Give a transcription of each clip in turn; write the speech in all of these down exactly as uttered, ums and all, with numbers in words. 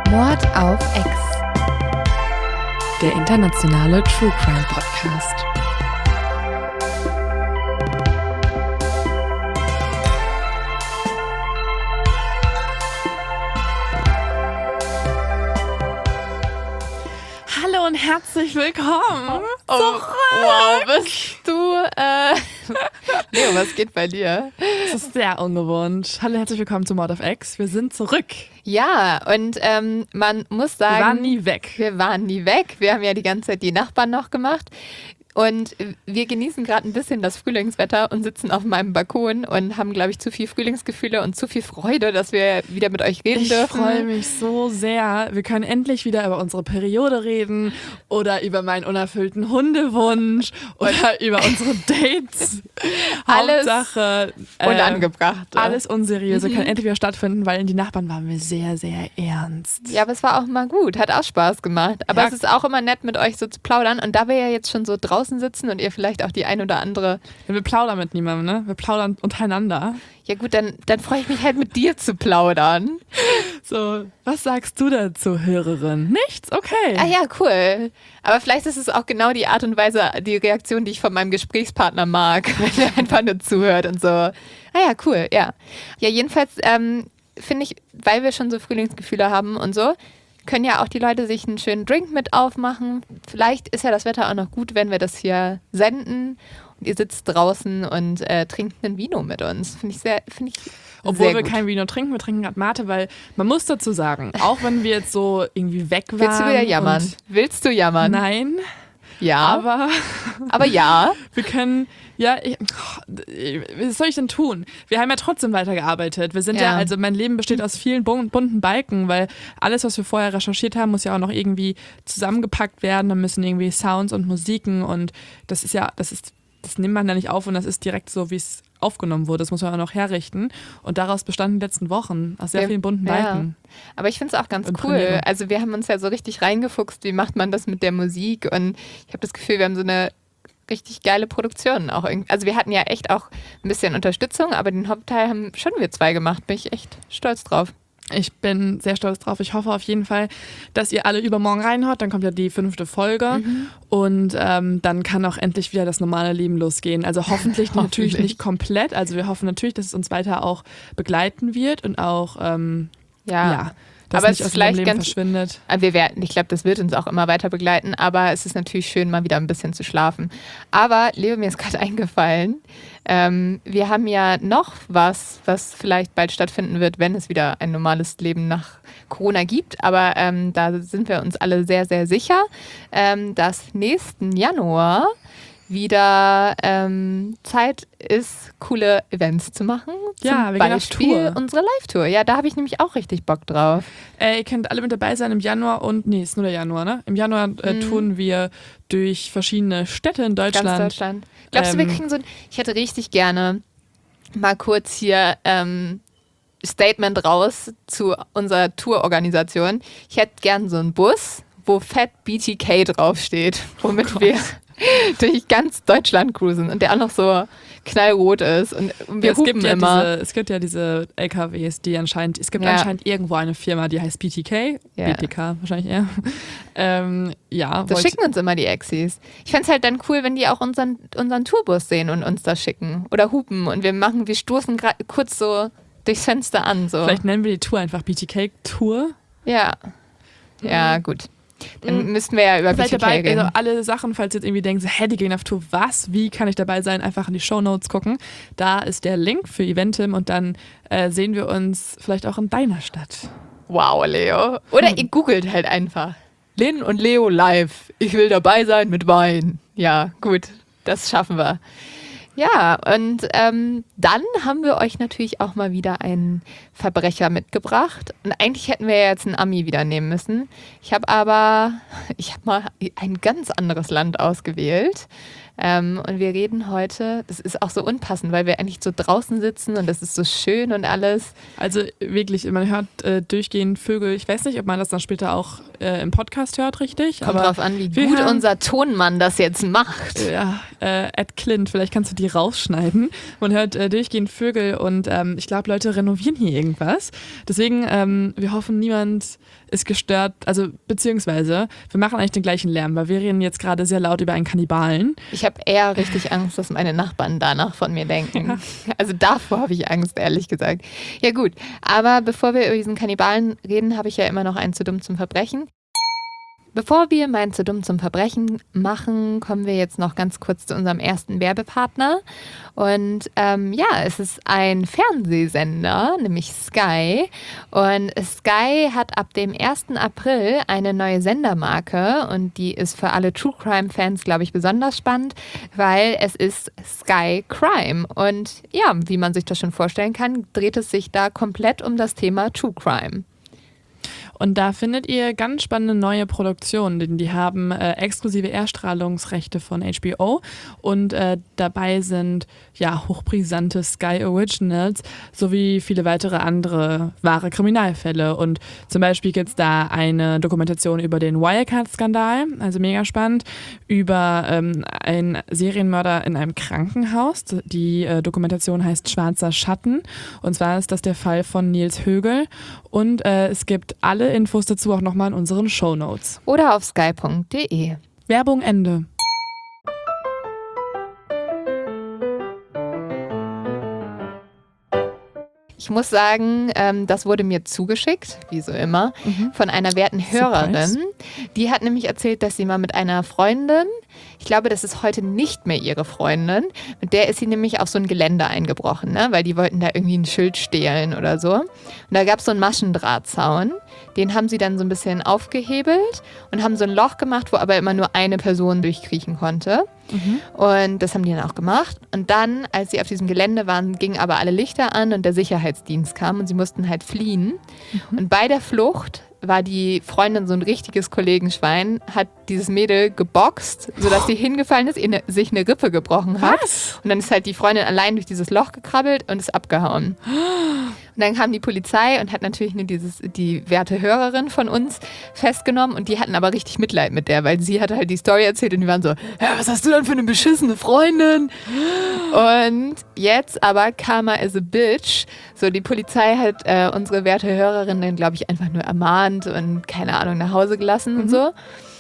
Mord auf Ex. Der internationale True Crime Podcast. Hallo und herzlich willkommen. Oh, wow, bist du, äh... Leo, was geht bei dir? Das ist sehr ungewohnt. Hallo, herzlich willkommen zu Mord auf Ex. Wir sind zurück. Ja, und ähm, man muss sagen... Wir waren nie weg. Wir waren nie weg. Wir haben ja die ganze Zeit die Nachbarn noch gemacht. Und wir genießen gerade ein bisschen das Frühlingswetter und sitzen auf meinem Balkon und haben, glaube ich, zu viel Frühlingsgefühle und zu viel Freude, dass wir wieder mit euch reden ich dürfen. Ich freue mich so sehr. Wir können endlich wieder über unsere Periode reden oder über meinen unerfüllten Hundewunsch oder über unsere Dates. Alles Hauptsache äh, unangebracht. Alles Unseriöse mhm. kann endlich wieder stattfinden, weil in die Nachbarn waren wir sehr, sehr ernst. Ja, aber es war auch mal gut. Hat auch Spaß gemacht. Aber ja. es ist auch immer nett, mit euch so zu plaudern. Und da wir ja jetzt schon so draußen sitzen und ihr vielleicht auch die ein oder andere... Ja, wir plaudern mit niemandem, ne? Wir plaudern untereinander. Ja gut, dann, dann freue ich mich halt mit dir zu plaudern. So, was sagst du dazu, Hörerin? Nichts? Okay. Ah ja, cool. Aber vielleicht ist es auch genau die Art und Weise, die Reaktion, die ich von meinem Gesprächspartner mag, wenn er einfach nur zuhört und so. Ah ja, cool, ja. Ja, jedenfalls ähm, finde ich, weil wir schon so Frühlingsgefühle haben und so, können ja auch die Leute sich einen schönen Drink mit aufmachen. Vielleicht ist ja das Wetter auch noch gut, wenn wir das hier senden und ihr sitzt draußen und äh, trinkt einen Vino mit uns. Finde ich sehr, finde ich Obwohl sehr wir gut. kein Vino trinken, wir trinken gerade Mate, weil man muss dazu sagen, auch wenn wir jetzt so irgendwie weg waren. Willst du wieder jammern? Willst du jammern? Nein. Ja. Aber, aber ja. Wir können, ja, ich, was soll ich denn tun? Wir haben ja trotzdem weitergearbeitet. Wir sind ja, ja also mein Leben besteht aus vielen bunten Balken, weil alles, was wir vorher recherchiert haben, muss ja auch noch irgendwie zusammengepackt werden. Da müssen irgendwie Sounds und Musiken und das ist ja, das ist, das nimmt man da nicht auf und das ist direkt so, wie es aufgenommen wurde. Das muss man auch noch herrichten. Und daraus bestanden die letzten Wochen aus sehr ja, vielen bunten Balken. Ja. Aber ich finde es auch ganz und cool. Premiere. Also wir haben uns ja so richtig reingefuchst, wie macht man das mit der Musik und ich habe das Gefühl, wir haben so eine richtig geile Produktion auch. Also wir hatten ja echt auch ein bisschen Unterstützung, aber den Hauptteil haben schon wir zwei gemacht. Bin ich echt stolz drauf. Ich bin sehr stolz drauf. Ich hoffe auf jeden Fall, dass ihr alle übermorgen reinhört. Dann kommt ja die fünfte Folge mhm. und ähm, dann kann auch endlich wieder das normale Leben losgehen. Also hoffentlich, hoffentlich natürlich nicht komplett. Also wir hoffen natürlich, dass es uns weiter auch begleiten wird und auch ähm, ja. ja dass aber nicht es aus vielleicht dem Leben ganz, verschwindet. Wir werden, ich glaube, das wird uns auch immer weiter begleiten, aber es ist natürlich schön, mal wieder ein bisschen zu schlafen. Aber Leo, mir ist gerade eingefallen, ähm, wir haben ja noch was, was vielleicht bald stattfinden wird, wenn es wieder ein normales Leben nach Corona gibt. Aber ähm, da sind wir uns alle sehr, sehr sicher, ähm, dass nächsten Januar wieder ähm, Zeit ist, coole Events zu machen. Zum ja, wir Beispiel gehen auf Tour. Unsere Live-Tour. Ja, da habe ich nämlich auch richtig Bock drauf. Äh, ihr könnt alle mit dabei sein im Januar und, nee, ist nur der Januar, ne? Im Januar äh, mhm. touren wir durch verschiedene Städte in Deutschland. Ganz Deutschland. Glaubst ähm, du, wir kriegen so ein, ich hätte richtig gerne mal kurz hier ähm, Statement raus zu unserer Tourorganisation. Ich hätte gern so einen Bus, wo fett B T K draufsteht, womit oh wir durch ganz Deutschland cruisen und der auch noch so knallrot ist und wir ja, es hupen gibt ja immer. Diese, es gibt ja diese L K Ws, die anscheinend, es gibt ja. anscheinend irgendwo eine Firma, die heißt B T K, ja. B T K wahrscheinlich eher. Ähm, ja, das schicken uns immer die Exis. Ich fände es halt dann cool, wenn die auch unseren, unseren Tourbus sehen und uns das schicken oder hupen und wir machen, wir stoßen gerade kurz so durchs Fenster an. So. Vielleicht nennen wir die Tour einfach B T K Tour. Ja, ja, gut. Dann mhm. müssten wir ja über Seid B T K dabei, reden. also alle Sachen, falls ihr jetzt irgendwie denkt, hä, die gehen auf Tour, was, wie kann ich dabei sein, einfach in die Shownotes gucken. Da ist der Link für Eventim und dann äh, sehen wir uns vielleicht auch in deiner Stadt. Wow, Leo. Oder hm. ihr googelt halt einfach. Lynn und Leo live. Ich will dabei sein mit Wein. Ja, gut, das schaffen wir. Ja, und ähm, dann haben wir euch natürlich auch mal wieder einen Verbrecher mitgebracht. Und eigentlich hätten wir ja jetzt einen Ami wieder nehmen müssen. Ich habe aber, ich habe mal ein ganz anderes Land ausgewählt. Ähm, und wir reden heute, das ist auch so unpassend, weil wir eigentlich so draußen sitzen und das ist so schön und alles. Also wirklich, man hört äh, durchgehend Vögel. Ich weiß nicht, ob man das dann später auch äh, im Podcast hört, richtig. Kommt aber drauf an, wie wir gut haben- unser Tonmann das jetzt macht. Ja, äh, Ed Clint, vielleicht kannst du die rausschneiden. Man hört äh, durchgehend Vögel und ähm, ich glaube, Leute renovieren hier irgendwas. Deswegen, ähm, wir hoffen, niemand ist gestört, also beziehungsweise, wir machen eigentlich den gleichen Lärm, weil wir reden jetzt gerade sehr laut über einen Kannibalen. Ich habe eher richtig Angst, dass meine Nachbarn danach von mir denken. Ja. Also davor habe ich Angst, ehrlich gesagt. Ja gut, aber bevor wir über diesen Kannibalen reden, habe ich ja immer noch einen zu dumm zum Verbrechen. Bevor wir mein zu dumm zum Verbrechen machen, kommen wir jetzt noch ganz kurz zu unserem ersten Werbepartner. Und ähm, ja, es ist ein Fernsehsender, nämlich Sky. Und Sky hat ab dem ersten April eine neue Sendermarke und die ist für alle True Crime Fans, glaube ich, besonders spannend, weil es ist Sky Crime. Und ja, wie man sich das schon vorstellen kann, dreht es sich da komplett um das Thema True Crime. Und da findet ihr ganz spannende neue Produktionen, denn die haben äh, exklusive Erstrahlungsrechte von H B O und äh, dabei sind ja hochbrisante Sky Originals sowie viele weitere andere wahre Kriminalfälle. Und zum Beispiel gibt es da eine Dokumentation über den Wirecard-Skandal, also mega spannend, über ähm, einen Serienmörder in einem Krankenhaus. Die äh, Dokumentation heißt Schwarzer Schatten und zwar ist das der Fall von Nils Högel und äh, es gibt alle Infos dazu auch nochmal in unseren Shownotes. Oder auf sky punkt de. Werbung Ende. Ich muss sagen, ähm, das wurde mir zugeschickt, wie so immer, mhm. von einer werten Hörerin. Surprise. Die hat nämlich erzählt, dass sie mal mit einer Freundin, ich glaube, das ist heute nicht mehr ihre Freundin, mit der ist sie nämlich auf so ein Gelände eingebrochen, ne? Weil die wollten da irgendwie ein Schild stehlen oder so. Und da gab es so einen Maschendrahtzaun, den haben sie dann so ein bisschen aufgehebelt und haben so ein Loch gemacht, wo aber immer nur eine Person durchkriechen konnte. Mhm. Und das haben die dann auch gemacht. Und dann, als sie auf diesem Gelände waren, gingen aber alle Lichter an und der Sicherheitsdienst kam und sie mussten halt fliehen. Mhm. Und bei der Flucht war die Freundin so ein richtiges Kollegenschwein, hat dieses Mädel geboxt, sodass sie hingefallen ist, ihr sich eine Rippe gebrochen hat. Was? Und dann ist halt die Freundin allein durch dieses Loch gekrabbelt und ist abgehauen. Und dann kam die Polizei und hat natürlich nur dieses, die werte Hörerin von uns festgenommen und die hatten aber richtig Mitleid mit der, weil sie hatte halt die Story erzählt und die waren so, ja, was hast du denn für eine beschissene Freundin? Und jetzt aber Karma is a bitch. So, die Polizei hat äh, unsere werte Hörerin dann, glaube ich, einfach nur ermahnt und keine Ahnung, nach Hause gelassen mhm. und so.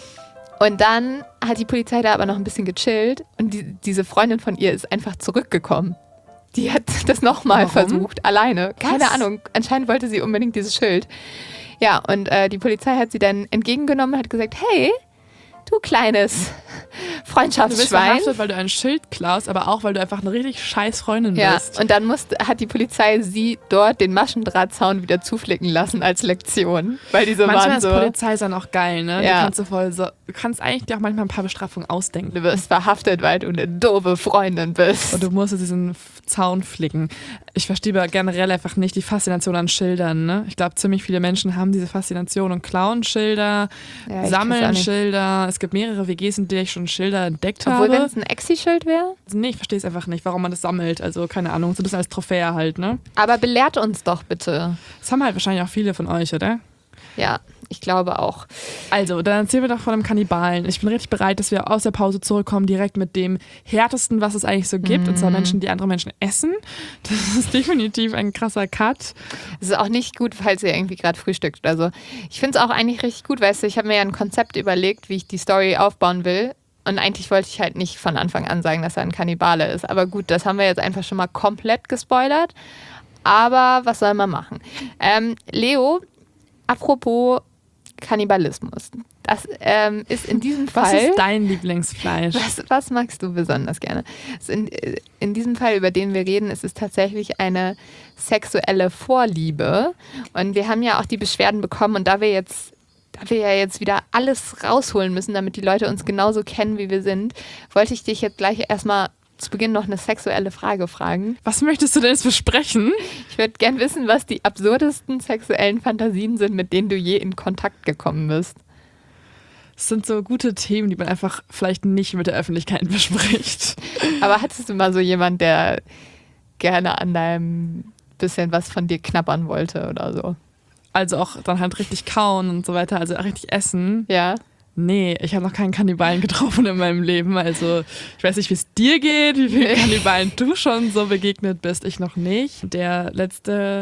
Und dann hat die Polizei da aber noch ein bisschen gechillt und die, diese Freundin von ihr ist einfach zurückgekommen. Die hat das nochmal versucht, alleine. Keine Was? Ahnung, anscheinend wollte sie unbedingt dieses Schild. Ja, und äh, die Polizei hat sie dann entgegengenommen und hat gesagt, hey, du kleines Freundschaftsschwein. Du bist verhaftet, weil du ein Schild klaust, aber auch, weil du einfach eine richtig scheiß Freundin ja, bist. Ja, und dann musste, hat die Polizei sie dort den Maschendrahtzaun wieder zuflicken lassen als Lektion. Weil die so Manchmal waren so, ist Polizei dann auch geil, ne? Ja. Du kannst, so voll so, du kannst eigentlich dir auch manchmal ein paar Bestrafungen ausdenken. Du wirst verhaftet, weil du eine doofe Freundin bist. Und du musst diesen Zaun flicken. Ich verstehe aber generell einfach nicht die Faszination an Schildern, ne? Ich glaube, ziemlich viele Menschen haben diese Faszination und klauen Schilder, ja, sammeln Schilder. Es gibt mehrere W Gs, in denen ich schon Schilder entdeckt Obwohl, habe. Obwohl, wenn es ein Exi-Schild wäre? Nee, ich verstehe es einfach nicht, warum man das sammelt. Also, keine Ahnung, so das als Trophäe halt, ne? Aber belehrt uns doch bitte. Das haben halt wahrscheinlich auch viele von euch, oder? Ja, ich glaube auch. Also, dann erzählen wir doch von einem Kannibalen. Ich bin richtig bereit, dass wir aus der Pause zurückkommen, direkt mit dem härtesten, was es eigentlich so gibt. Mm. Und zwar Menschen, die andere Menschen essen. Das ist definitiv ein krasser Cut. Es ist auch nicht gut, falls ihr irgendwie gerade frühstückt oder so. Ich finde es auch eigentlich richtig gut, weißt du, ich habe mir ja ein Konzept überlegt, wie ich die Story aufbauen will. Und eigentlich wollte ich halt nicht von Anfang an sagen, dass er ein Kannibale ist. Aber gut, das haben wir jetzt einfach schon mal komplett gespoilert. Aber was soll man machen? Ähm, Leo, apropos Kannibalismus. Das ähm, ist in diesem Fall... Was ist dein Lieblingsfleisch? Was, was magst du besonders gerne? In, in diesem Fall, über den wir reden, ist es tatsächlich eine sexuelle Vorliebe. Und wir haben ja auch die Beschwerden bekommen. Und da wir jetzt... da wir ja jetzt wieder alles rausholen müssen, damit die Leute uns genauso kennen, wie wir sind, wollte ich dich jetzt gleich erstmal zu Beginn noch eine sexuelle Frage fragen. Was möchtest du denn jetzt besprechen? Ich würde gern wissen, was die absurdesten sexuellen Fantasien sind, mit denen du je in Kontakt gekommen bist. Das sind so gute Themen, die man einfach vielleicht nicht mit der Öffentlichkeit bespricht. Aber hattest du mal so jemand, der gerne an deinem bisschen was von dir knabbern wollte oder so? Also auch dann halt richtig kauen und so weiter, also richtig essen. Ja. Nee, ich habe noch keinen Kannibalen getroffen in meinem Leben. Also ich weiß nicht, wie es dir geht, wie viele Kannibalen du schon so begegnet bist. Ich noch nicht. Der letzte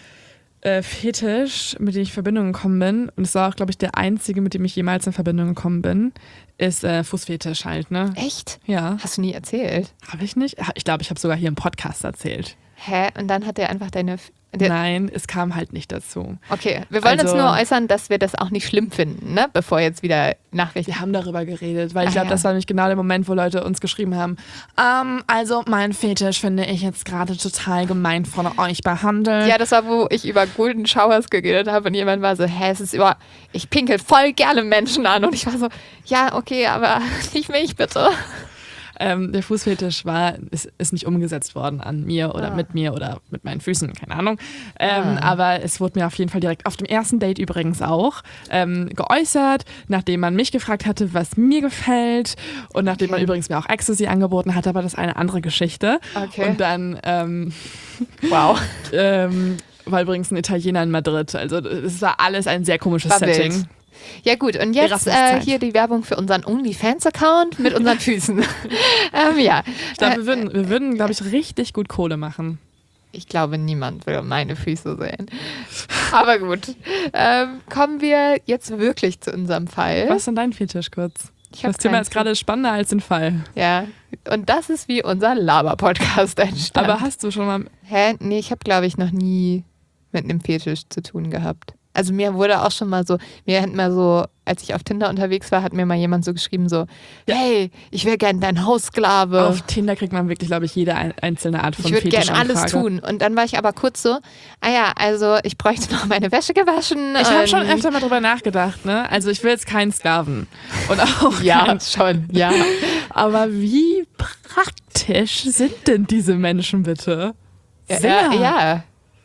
äh, Fetisch, mit dem ich in Verbindung gekommen bin, und es war auch, glaube ich, der einzige, mit dem ich jemals in Verbindung gekommen bin, ist äh, Fußfetisch halt, ne? Echt? Ja. Hast du nie erzählt? Habe ich nicht? Ich glaube, ich habe sogar hier im Podcast erzählt. Hä? Und dann hat er einfach deine... Der Nein, es kam halt nicht dazu. Okay, wir wollen Also- uns nur äußern, dass wir das auch nicht schlimm finden, ne? Bevor jetzt wieder Nachrichten... Wir haben darüber geredet, weil ich Ach glaube, ja. das war nämlich genau der Moment, wo Leute uns geschrieben haben, ähm, also mein Fetisch finde ich jetzt gerade total gemein von euch behandelt. Ja, das war, wo ich über Golden Showers geredet habe und jemand war so, hä, es ist über... Ich pinkel voll gerne Menschen an und ich war so, ja, okay, aber nicht mich bitte. Ähm, der Fußfetisch war, ist, ist nicht umgesetzt worden an mir oder Ah. mit mir oder mit meinen Füßen, keine Ahnung. Ähm, Ah. Aber es wurde mir auf jeden Fall direkt auf dem ersten Date übrigens auch ähm, geäußert, nachdem man mich gefragt hatte, was mir gefällt und nachdem Okay. man übrigens mir auch Ecstasy angeboten hat, aber das ist eine andere Geschichte. Okay. Und dann ähm, Wow. ähm, war übrigens ein Italiener in Madrid. Also es war alles ein sehr komisches War wild. Setting. Ja gut, und jetzt äh, Erasmus-Zeit. hier die Werbung für unseren OnlyFans-Account mit unseren Füßen. ähm, ja, Ich glaube, Äh, wir würden, wir würden glaube ich, richtig gut Kohle machen. ich glaube, niemand will meine Füße sehen. Aber gut, ähm, kommen wir jetzt wirklich zu unserem Fall. Was ist denn dein Fetisch kurz? Ich hab Das Thema keinen ist gerade spannender als den Fall. Ja, und das ist wie unser Laber-Podcast entstanden. Aber hast du schon mal. Hä? Nee, ich habe, glaube ich, noch nie mit einem Fetisch zu tun gehabt. Also mir wurde auch schon mal so, mir hat mal so, als ich auf Tinder unterwegs war, hat mir mal jemand so geschrieben so, Ja. hey, ich wäre gern dein Haussklave. Auf Tinder kriegt man wirklich, glaube ich, jede ein- einzelne Art von Ich würde gerne alles Fetischanfrage. tun. Und dann war ich aber kurz so, ah ja, also ich bräuchte noch meine Wäsche gewaschen. Ich habe und- schon öfter mal drüber nachgedacht, ne? Also ich will jetzt keinen Sklaven. Und auch Ja, kein, schon, ja. aber wie praktisch sind denn diese Menschen bitte? Ja, ja,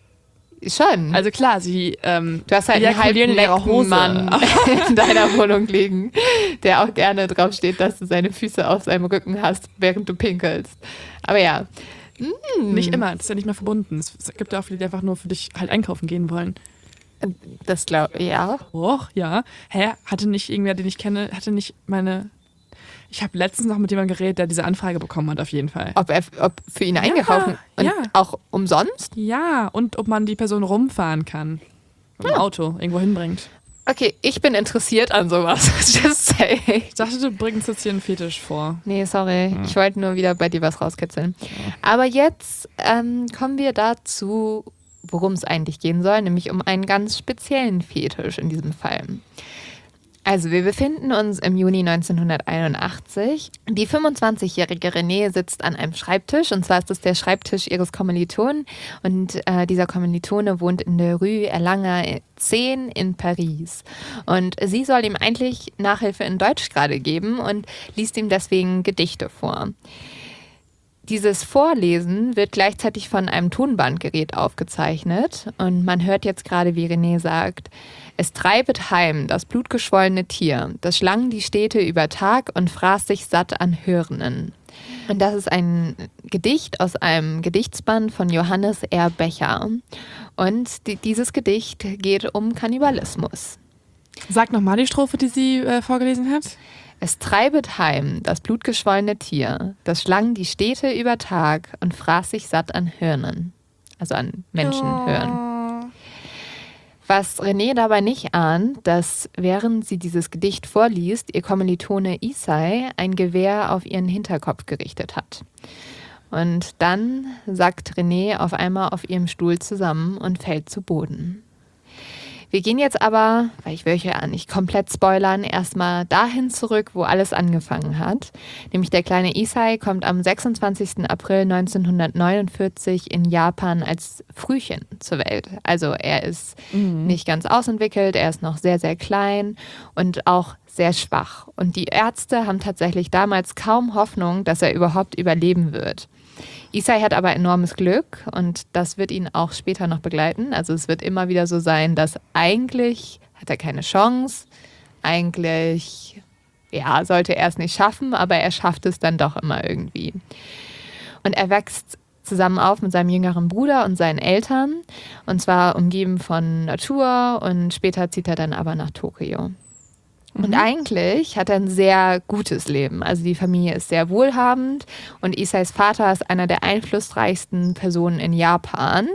schon. Also klar, sie ähm, du hast halt einen ejakulieren in ihrer halbnackten Hose. Mann in deiner Wohnung liegen, der auch gerne drauf steht, dass du seine Füße auf seinem Rücken hast, während du pinkelst. Aber ja. Hm. Nicht immer, das ist ja nicht mehr verbunden. Es gibt ja auch viele, die einfach nur für dich halt einkaufen gehen wollen. Das glaube ich, ja. Och, ja. Hä, hatte nicht irgendwer, den ich kenne, hatte nicht meine... Ich habe letztens noch mit jemandem geredet, der diese Anfrage bekommen hat, auf jeden Fall. Ob er ob für ihn eingekauft und ja. auch umsonst? Ja, und ob man die Person rumfahren kann. Mit dem Auto irgendwo hinbringt. Okay, ich bin interessiert an sowas. Just say. Ich dachte, du bringst jetzt hier einen Fetisch vor. Nee, sorry. Ich wollte nur wieder bei dir was rauskitzeln. Aber jetzt ähm, kommen wir dazu, worum es eigentlich gehen soll, nämlich um einen ganz speziellen Fetisch in diesem Fall. Also wir befinden uns im Juni neunzehnhunderteinundachtzig. Die fünfundzwanzigjährige Renée sitzt an einem Schreibtisch, und zwar ist das der Schreibtisch ihres Kommilitonen, und äh, dieser Kommilitone wohnt in der Rue Erlanger zehn in Paris. Und sie soll ihm eigentlich Nachhilfe in Deutsch gerade geben und liest ihm deswegen Gedichte vor. Dieses Vorlesen wird gleichzeitig von einem Tonbandgerät aufgezeichnet, und man hört jetzt gerade, wie René sagt: Es treibet heim das blutgeschwollene Tier, das schlang die Städte über Tag und fraß sich satt an Hirnen. Und das ist ein Gedicht aus einem Gedichtsband von Johannes R. Becher. Und die, dieses Gedicht geht um Kannibalismus. Sag nochmal die Strophe, die sie äh, vorgelesen hat. Es treibet heim das blutgeschwollene Tier, das schlang die Städte über Tag und fraß sich satt an Hirnen. Also an Menschenhirn. Was René dabei nicht ahnt, dass während sie dieses Gedicht vorliest, ihr Kommilitone Isai ein Gewehr auf ihren Hinterkopf gerichtet hat. Und dann sackt René auf einmal auf ihrem Stuhl zusammen und fällt zu Boden. Wir gehen jetzt aber, weil ich will euch ja nicht komplett spoilern, erstmal dahin zurück, wo alles angefangen hat. Nämlich der kleine Isai kommt am sechsundzwanzigsten April neunzehnhundertneunundvierzig in Japan als Frühchen zur Welt. Also er ist Mhm. nicht ganz ausentwickelt, er ist noch sehr, sehr klein und auch sehr schwach. Und die Ärzte haben tatsächlich damals kaum Hoffnung, dass er überhaupt überleben wird. Isai hat aber enormes Glück, und das wird ihn auch später noch begleiten. Also es wird immer wieder so sein, dass eigentlich hat er keine Chance, eigentlich ja, sollte er es nicht schaffen, aber er schafft es dann doch immer irgendwie. Und er wächst zusammen auf mit seinem jüngeren Bruder und seinen Eltern. Und zwar umgeben von Natur und später zieht er dann aber nach Tokio. Und eigentlich hat er ein sehr gutes Leben. Also die Familie ist sehr wohlhabend und Isais Vater ist einer der einflussreichsten Personen in Japan.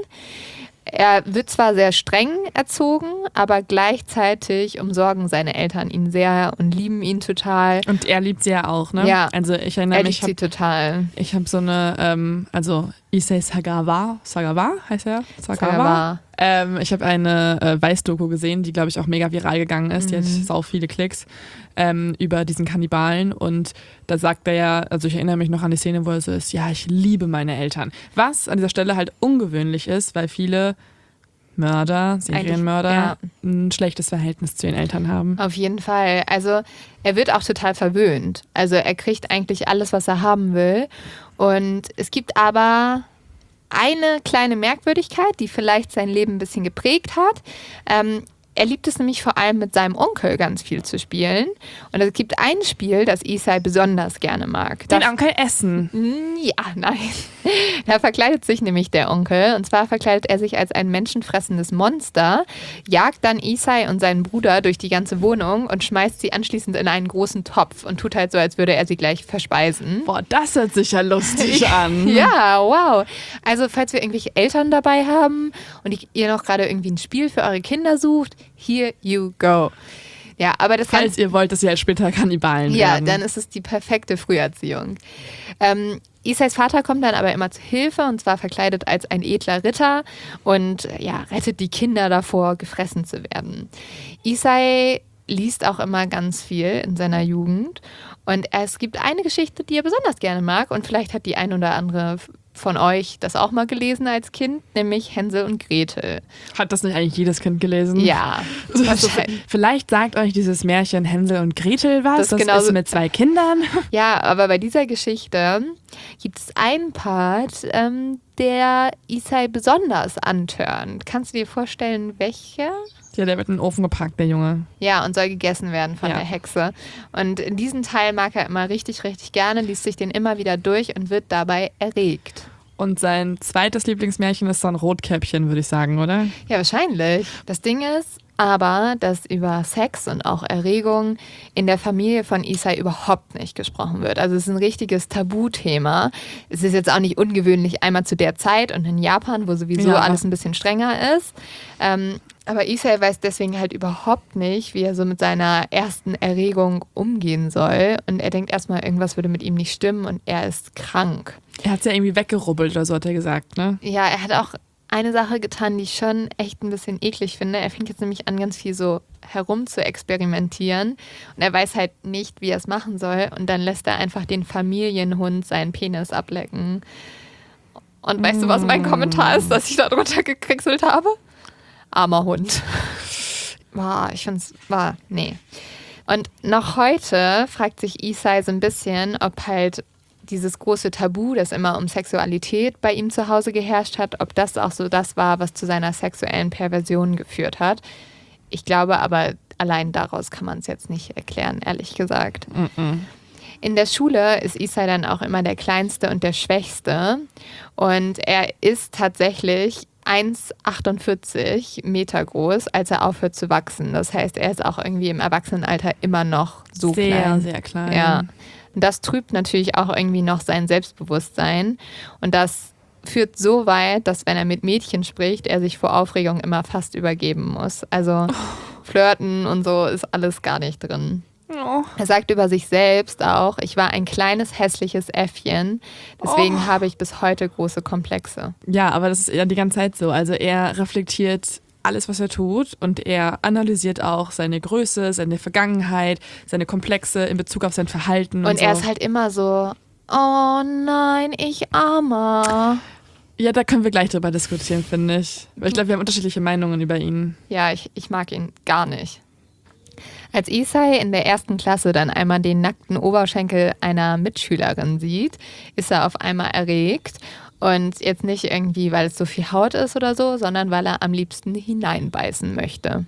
Er wird zwar sehr streng erzogen, aber gleichzeitig umsorgen seine Eltern ihn sehr und lieben ihn total. Und er liebt sie ja auch, ne? Ja, also ich erinnere er mich, liebt sie total. Ich habe so eine, ähm, also Issei Sagawa, Sagawa heißt er? Sagawa. Sagawa. Ähm, ich habe eine äh, Weiß-Doku gesehen, die, glaube ich, auch mega viral gegangen ist. Mhm. Die hat sau viele Klicks ähm, über diesen Kannibalen. Und da sagt er ja, also ich erinnere mich noch an die Szene, wo er so ist, ja, ich liebe meine Eltern. Was an dieser Stelle halt ungewöhnlich ist, weil viele Mörder, Serienmörder, ja. ein schlechtes Verhältnis zu ihren Eltern haben. Auf jeden Fall. Also er wird auch total verwöhnt. Also er kriegt eigentlich alles, was er haben will. Und es gibt aber eine kleine Merkwürdigkeit, die vielleicht sein Leben ein bisschen geprägt hat. Ähm, er liebt es nämlich vor allem mit seinem Onkel ganz viel zu spielen. Und es gibt ein Spiel, das Isai besonders gerne mag. Den Onkel Essen. Ja, nein. Da verkleidet sich nämlich der Onkel. Und zwar verkleidet er sich als ein menschenfressendes Monster, jagt dann Isai und seinen Bruder durch die ganze Wohnung und schmeißt sie anschließend in einen großen Topf und tut halt so, als würde er sie gleich verspeisen. Boah, das hört sich ja lustig an. Ja, wow. Also falls wir irgendwelche Eltern dabei haben und ihr noch gerade irgendwie ein Spiel für eure Kinder sucht, here you go. Ja, aber das Falls ihr wollt, dass sie halt später Kannibalen ja, werden. Ja, dann ist es die perfekte Früherziehung. Ähm, Isais Vater kommt dann aber immer zu Hilfe und zwar verkleidet als ein edler Ritter und ja, rettet die Kinder davor, gefressen zu werden. Isai liest auch immer ganz viel in seiner Jugend und es gibt eine Geschichte, die er besonders gerne mag und vielleicht hat die ein oder andere von euch das auch mal gelesen als Kind, nämlich Hänsel und Gretel. Hat das nicht eigentlich jedes Kind gelesen? Ja. Also, vielleicht sagt euch dieses Märchen Hänsel und Gretel was. Das, das ist mit zwei Kindern. Ja, aber bei dieser Geschichte gibt es einen Part, ähm, der Isai besonders antörnt. Kannst du dir vorstellen, welcher? Ja, der wird in den Ofen gepackt, der Junge. Ja, und soll gegessen werden von ja. der Hexe. Und in diesen Teil mag er immer richtig, richtig gerne, liest sich den immer wieder durch und wird dabei erregt. Und sein zweites Lieblingsmärchen ist so ein Rotkäppchen, würde ich sagen, oder? Ja, wahrscheinlich. Das Ding ist aber, dass über Sex und auch Erregung in der Familie von Isai überhaupt nicht gesprochen wird. Also es ist ein richtiges Tabuthema. Es ist jetzt auch nicht ungewöhnlich, einmal zu der Zeit und in Japan, wo sowieso ja. alles ein bisschen strenger ist. Ähm, aber Isai weiß deswegen halt überhaupt nicht, wie er so mit seiner ersten Erregung umgehen soll. Und er denkt erstmal, irgendwas würde mit ihm nicht stimmen und er ist krank. Er hat es ja irgendwie weggerubbelt oder so, hat er gesagt, ne? Ja, er hat auch eine Sache getan, die ich schon echt ein bisschen eklig finde. Er fängt jetzt nämlich an, ganz viel so herum zu experimentieren. Und er weiß halt nicht, wie er es machen soll. Und dann lässt er einfach den Familienhund seinen Penis ablecken. Und mm. weißt du, was mein Kommentar ist, dass ich da drunter gekriegselt habe? Armer Hund. Boah, ich find's, war, nee. Und noch heute fragt sich Isai so ein bisschen, ob halt dieses große Tabu, das immer um Sexualität bei ihm zu Hause geherrscht hat, ob das auch so das war, was zu seiner sexuellen Perversion geführt hat. Ich glaube aber, allein daraus kann man es jetzt nicht erklären, ehrlich gesagt. Mm-mm. In der Schule ist Isai dann auch immer der Kleinste und der Schwächste. Und er ist tatsächlich eins Komma achtundvierzig Meter groß, als er aufhört zu wachsen. Das heißt, er ist auch irgendwie im Erwachsenenalter immer noch so sehr, klein. Sehr, sehr klein. Ja. Und das trübt natürlich auch irgendwie noch sein Selbstbewusstsein. Und das führt so weit, dass wenn er mit Mädchen spricht, er sich vor Aufregung immer fast übergeben muss. Also oh. Flirten und so ist alles gar nicht drin. Oh. Er sagt über sich selbst auch, ich war ein kleines, hässliches Äffchen, deswegen oh. habe ich bis heute große Komplexe. Ja, aber das ist ja die ganze Zeit so. Also er reflektiert alles, was er tut und er analysiert auch seine Größe, seine Vergangenheit, seine Komplexe in Bezug auf sein Verhalten. Und, und er so. Ist halt immer so, oh nein, ich Armer. Ja, da können wir gleich drüber diskutieren, finde ich. Weil ich glaube, wir haben unterschiedliche Meinungen über ihn. Ja, ich, ich mag ihn gar nicht. Als Isai in der ersten Klasse dann einmal den nackten Oberschenkel einer Mitschülerin sieht, ist er auf einmal erregt. Und jetzt nicht irgendwie, weil es so viel Haut ist oder so, sondern weil er am liebsten hineinbeißen möchte.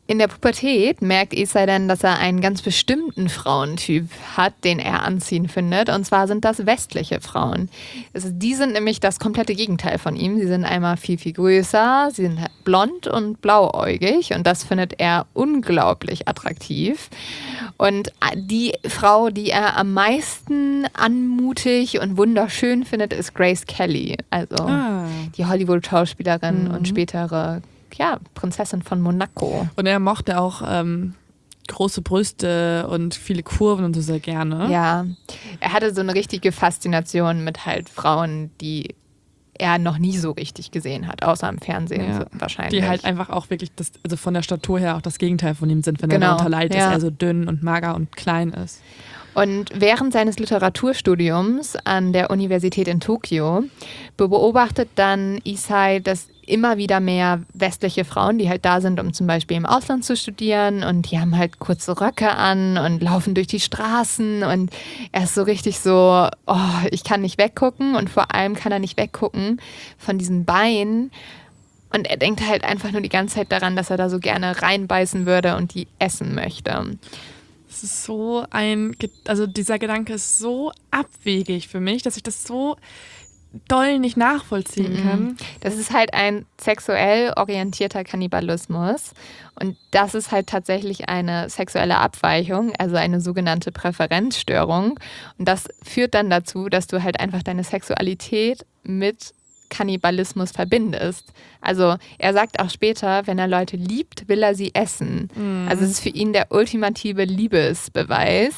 In der Pubertät merkt Isai dann, dass er einen ganz bestimmten Frauentyp hat, den er anziehend findet. Und zwar sind das westliche Frauen. Also die sind nämlich das komplette Gegenteil von ihm. Sie sind einmal viel, viel größer, sie sind blond und blauäugig. Und das findet er unglaublich attraktiv. Und die Frau, die er am meisten anmutig und wunderschön findet, ist Grace Kelly. Also ah. die Hollywood-Schauspielerin mhm. und spätere ja, Prinzessin von Monaco. Und er mochte auch ähm, große Brüste und viele Kurven und so sehr gerne. Ja, er hatte so eine richtige Faszination mit halt Frauen, die er noch nie so richtig gesehen hat, außer im Fernsehen ja. wahrscheinlich. Die halt einfach auch wirklich, das, also von der Statur her auch das Gegenteil von ihm sind, wenn genau. er darunter leidet, ja. dass er so dünn und mager und klein ist. Und während seines Literaturstudiums an der Universität in Tokio beobachtet dann Isai, dass immer wieder mehr westliche Frauen, die halt da sind, um zum Beispiel im Ausland zu studieren, und die haben halt kurze Röcke an und laufen durch die Straßen, und er ist so richtig so, oh, ich kann nicht weggucken, und vor allem kann er nicht weggucken von diesen Beinen. Und er denkt halt einfach nur die ganze Zeit daran, dass er da so gerne reinbeißen würde und die essen möchte. Das ist so ein, also dieser Gedanke ist so abwegig für mich, dass ich das so doll nicht nachvollziehen kann. Das ist halt ein sexuell orientierter Kannibalismus, und das ist halt tatsächlich eine sexuelle Abweichung, also eine sogenannte Präferenzstörung, und das führt dann dazu, dass du halt einfach deine Sexualität mit Kannibalismus verbindest. Also er sagt auch später, wenn er Leute liebt, will er sie essen. Mhm. Also es ist für ihn der ultimative Liebesbeweis,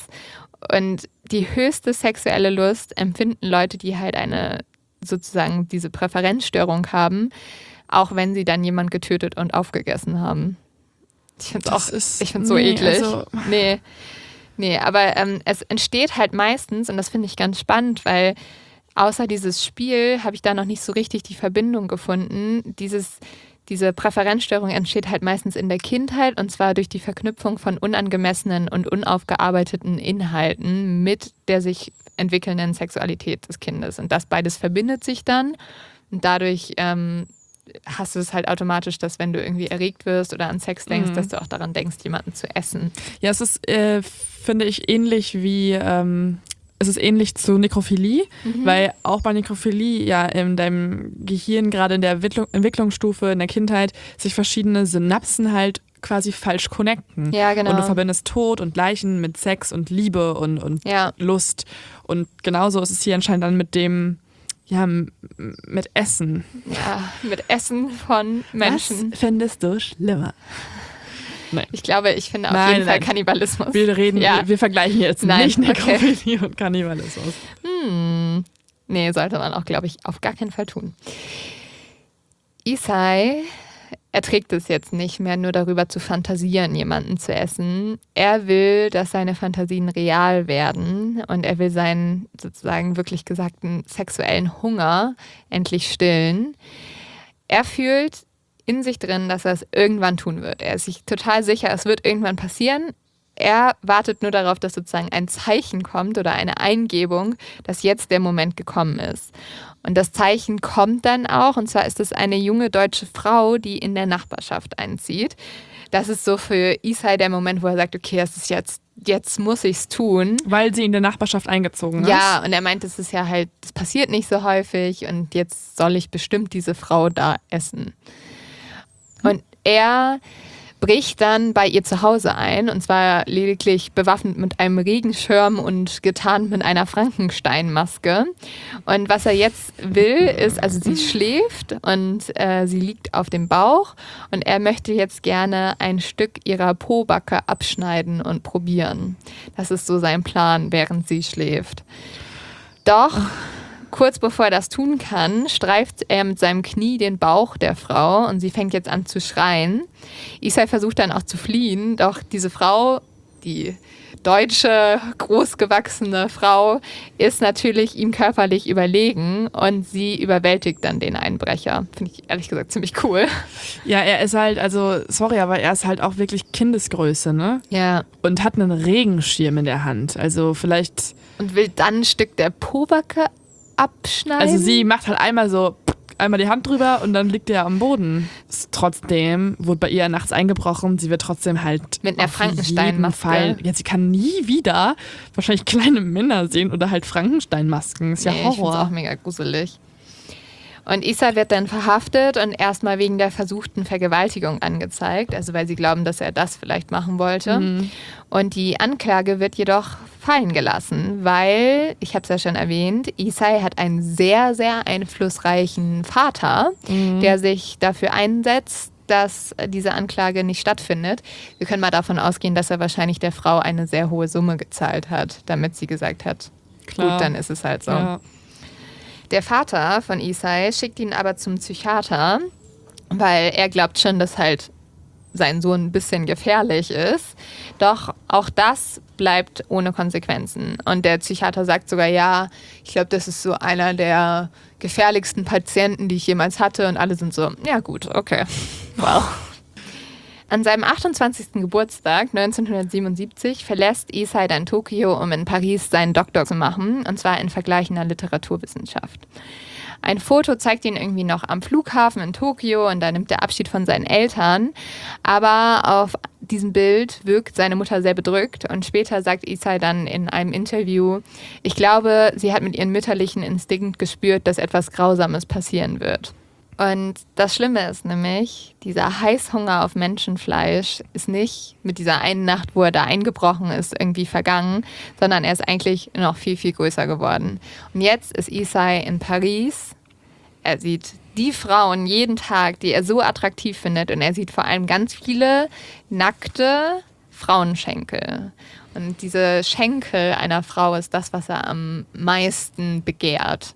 und die höchste sexuelle Lust empfinden Leute, die halt eine sozusagen diese Präferenzstörung haben, auch wenn sie dann jemand getötet und aufgegessen haben. Ich finde es auch, ich finde es so nee, eklig. Also nee, nee, aber ähm, es entsteht halt meistens, und das finde ich ganz spannend, weil außer dieses Spiel habe ich da noch nicht so richtig die Verbindung gefunden. Dieses, diese Präferenzstörung entsteht halt meistens in der Kindheit, und zwar durch die Verknüpfung von unangemessenen und unaufgearbeiteten Inhalten mit der sich entwickelnden Sexualität des Kindes. Und das beides verbindet sich dann, und dadurch ähm, hast du es halt automatisch, dass wenn du irgendwie erregt wirst oder an Sex denkst, mhm. dass du auch daran denkst, jemanden zu essen. Ja, es ist, äh, finde ich, ähnlich wie... Ähm Es ist ähnlich zu Nekrophilie, mhm. weil auch bei Nekrophilie ja in deinem Gehirn gerade in der Entwicklung, Entwicklungsstufe, in der Kindheit, sich verschiedene Synapsen halt quasi falsch connecten. Ja, genau. Und du verbindest Tod und Leichen mit Sex und Liebe und, und ja. Lust. Und genauso ist es hier anscheinend dann mit dem, ja, mit Essen. Ja, mit Essen von Menschen. Was findest du schlimmer? Nein. Ich glaube, ich finde auf nein, jeden Fall nein. Kannibalismus. Wir reden, ja. wir, wir vergleichen jetzt nein, nicht Nekrophilie okay. und Kannibalismus. Hm. Nee, sollte man auch, glaube ich, auf gar keinen Fall tun. Isai erträgt es jetzt nicht mehr, nur darüber zu fantasieren, jemanden zu essen. Er will, dass seine Fantasien real werden, und er will seinen sozusagen wirklich gesagten sexuellen Hunger endlich stillen. Er fühlt in sich drin, dass er es irgendwann tun wird. Er ist sich total sicher, es wird irgendwann passieren. Er wartet nur darauf, dass sozusagen ein Zeichen kommt oder eine Eingebung, dass jetzt der Moment gekommen ist. Und das Zeichen kommt dann auch, und zwar ist es eine junge deutsche Frau, die in der Nachbarschaft einzieht. Das ist so für Isai der Moment, wo er sagt, okay, das ist jetzt, jetzt muss ich's tun. Weil sie in der Nachbarschaft eingezogen ist. Ja, und er meint, das ist ja halt, das passiert nicht so häufig, und jetzt soll ich bestimmt diese Frau da essen. Und er bricht dann bei ihr zu Hause ein, und zwar lediglich bewaffnet mit einem Regenschirm und getarnt mit einer Frankenstein-Maske. Und was er jetzt will, ist, also sie schläft und äh, sie liegt auf dem Bauch, und er möchte jetzt gerne ein Stück ihrer Pobacke abschneiden und probieren. Das ist so sein Plan, während sie schläft. Doch kurz bevor er das tun kann, streift er mit seinem Knie den Bauch der Frau, und sie fängt jetzt an zu schreien. Isai versucht dann auch zu fliehen, doch diese Frau, die deutsche, großgewachsene Frau, ist natürlich ihm körperlich überlegen, und sie überwältigt dann den Einbrecher. Finde ich ehrlich gesagt ziemlich cool. Ja, er ist halt, also sorry, aber er ist halt auch wirklich Kindesgröße, ne? Ja. Und hat einen Regenschirm in der Hand, also vielleicht... Und will dann ein Stück der Pobacke abschneiden. Also sie macht halt einmal so einmal die Hand drüber und dann liegt er am Boden. Trotzdem wurde bei ihr nachts eingebrochen. Sie wird trotzdem halt mit einer Frankenstein-Maske. Ja, sie kann nie wieder wahrscheinlich kleine Männer sehen oder halt Frankenstein-Masken. Ist ja nee, Horror. Ich find's auch mega gruselig. Und Isai wird dann verhaftet und erstmal wegen der versuchten Vergewaltigung angezeigt, also weil sie glauben, dass er das vielleicht machen wollte. Mhm. Und die Anklage wird jedoch fallen gelassen, weil, ich habe es ja schon erwähnt, Isai hat einen sehr, sehr einflussreichen Vater, mhm. der sich dafür einsetzt, dass diese Anklage nicht stattfindet. Wir können mal davon ausgehen, dass er wahrscheinlich der Frau eine sehr hohe Summe gezahlt hat, damit sie gesagt hat, Klar. gut, dann ist es halt so. Ja. Der Vater von Isai schickt ihn aber zum Psychiater, weil er glaubt schon, dass halt sein Sohn ein bisschen gefährlich ist. Doch auch das bleibt ohne Konsequenzen. Und der Psychiater sagt sogar, ja, ich glaube, das ist so einer der gefährlichsten Patienten, die ich jemals hatte. Und alle sind so, ja gut, okay. Wow. An seinem achtundzwanzigsten Geburtstag neunzehnhundertsiebenundsiebzig verlässt Isai dann Tokio, um in Paris seinen Doktor zu machen, und zwar in vergleichender Literaturwissenschaft. Ein Foto zeigt ihn irgendwie noch am Flughafen in Tokio und da nimmt er Abschied von seinen Eltern. Aber auf diesem Bild wirkt seine Mutter sehr bedrückt und später sagt Isai dann in einem Interview, ich glaube, sie hat mit ihrem mütterlichen Instinkt gespürt, dass etwas Grausames passieren wird. Und das Schlimme ist nämlich, dieser Heißhunger auf Menschenfleisch ist nicht mit dieser einen Nacht, wo er da eingebrochen ist, irgendwie vergangen, sondern er ist eigentlich noch viel, viel größer geworden. Und jetzt ist Isai in Paris. Er sieht die Frauen jeden Tag, die er so attraktiv findet. Und er sieht vor allem ganz viele nackte Frauenschenkel. Und diese Schenkel einer Frau ist das, was er am meisten begehrt.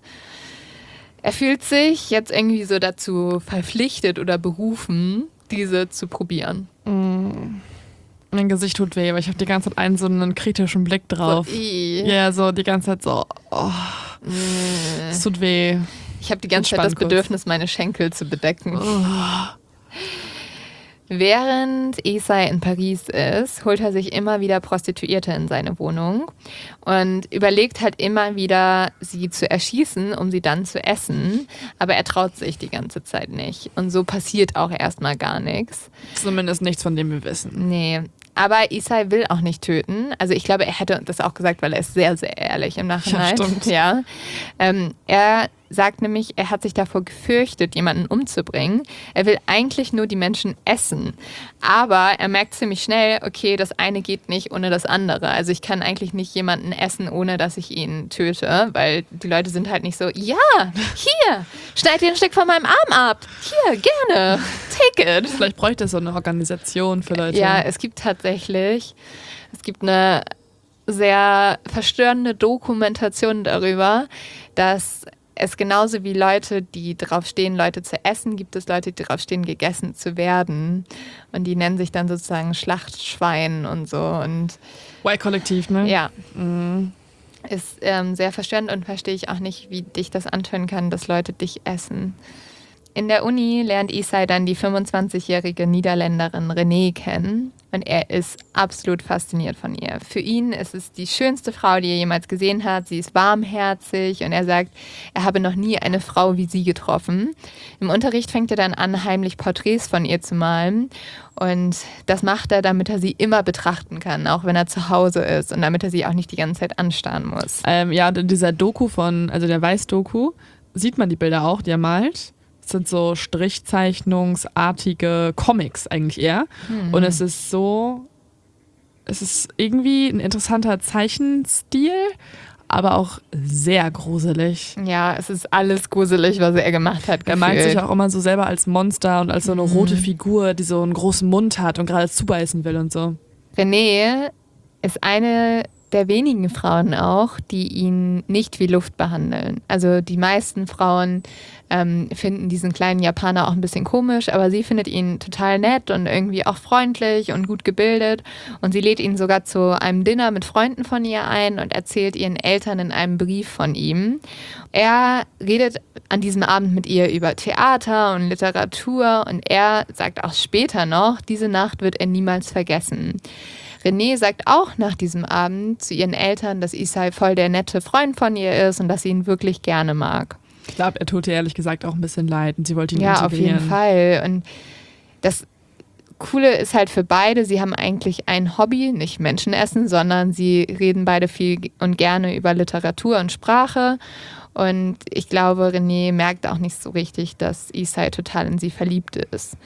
Er fühlt sich jetzt irgendwie so dazu verpflichtet oder berufen, diese zu probieren. Mm. Mein Gesicht tut weh, aber ich habe die ganze Zeit einen so einen kritischen Blick drauf. So, ja, so die ganze Zeit so, oh, mm. es tut weh. Ich habe die ganze Zeit das Bedürfnis, kurz. meine Schenkel zu bedecken. Oh. Während Isai in Paris ist, holt er sich immer wieder Prostituierte in seine Wohnung und überlegt halt immer wieder, sie zu erschießen, um sie dann zu essen. Aber er traut sich die ganze Zeit nicht. Und so passiert auch erstmal gar nichts. Zumindest nichts, von dem wir wissen. Nee. Aber Isai will auch nicht töten. Also ich glaube, er hätte das auch gesagt, weil er ist sehr, sehr ehrlich im Nachhinein. Ja, stimmt. Ja. Ähm, er sagt nämlich, er hat sich davor gefürchtet, jemanden umzubringen. Er will eigentlich nur die Menschen essen. Aber er merkt ziemlich schnell, okay, das eine geht nicht ohne das andere. Also ich kann eigentlich nicht jemanden essen, ohne dass ich ihn töte, weil die Leute sind halt nicht so, ja, hier, schneid dir ein Stück von meinem Arm ab. Hier, gerne, take it. Vielleicht bräuchte es so eine Organisation für Leute. Ja, es gibt tatsächlich, es gibt eine sehr verstörende Dokumentation darüber, dass es genauso wie Leute, die drauf stehen, Leute zu essen, gibt es Leute, die drauf stehen, gegessen zu werden. Und die nennen sich dann sozusagen Schlachtschwein und so. Und Y-Kollektiv, ne? Ja. Mhm. Ist ähm, sehr verstörend und verstehe ich auch nicht, wie dich das antönen kann, dass Leute dich essen. In der Uni lernt Isai dann die fünfundzwanzigjährige Niederländerin Renée kennen und er ist absolut fasziniert von ihr. Für ihn ist es die schönste Frau, die er jemals gesehen hat. Sie ist warmherzig und er sagt, er habe noch nie eine Frau wie sie getroffen. Im Unterricht fängt er dann an, heimlich Porträts von ihr zu malen und das macht er, damit er sie immer betrachten kann, auch wenn er zu Hause ist und damit er sie auch nicht die ganze Zeit anstarren muss. Ähm, ja, in dieser Doku von, also der Weiß-Doku, sieht man die Bilder auch, die er malt. Es sind so strichzeichnungsartige Comics eigentlich eher. Mhm. Und es ist so, es ist irgendwie ein interessanter Zeichenstil, aber auch sehr gruselig. Ja, es ist alles gruselig, was er gemacht hat. Er malt sich auch immer so selber als Monster und als so eine mhm. rote Figur, die so einen großen Mund hat und gerade zubeißen will und so. Renée ist eine der wenigen Frauen auch, die ihn nicht wie Luft behandeln. Also die meisten Frauen ähm, finden diesen kleinen Japaner auch ein bisschen komisch, aber sie findet ihn total nett und irgendwie auch freundlich und gut gebildet. Und sie lädt ihn sogar zu einem Dinner mit Freunden von ihr ein und erzählt ihren Eltern in einem Brief von ihm. Er redet an diesem Abend mit ihr über Theater und Literatur und er sagt auch später noch, diese Nacht wird er niemals vergessen. Renée sagt auch nach diesem Abend zu ihren Eltern, dass Isai voll der nette Freund von ihr ist und dass sie ihn wirklich gerne mag. Ich glaube, er tut ihr ehrlich gesagt auch ein bisschen leid und sie wollte ihn Ja, integrieren. auf jeden Fall. Und das Coole ist halt für beide, sie haben eigentlich ein Hobby, nicht Menschenessen, sondern sie reden beide viel und gerne über Literatur und Sprache. Und ich glaube, René merkt auch nicht so richtig, dass Isai total in sie verliebt ist.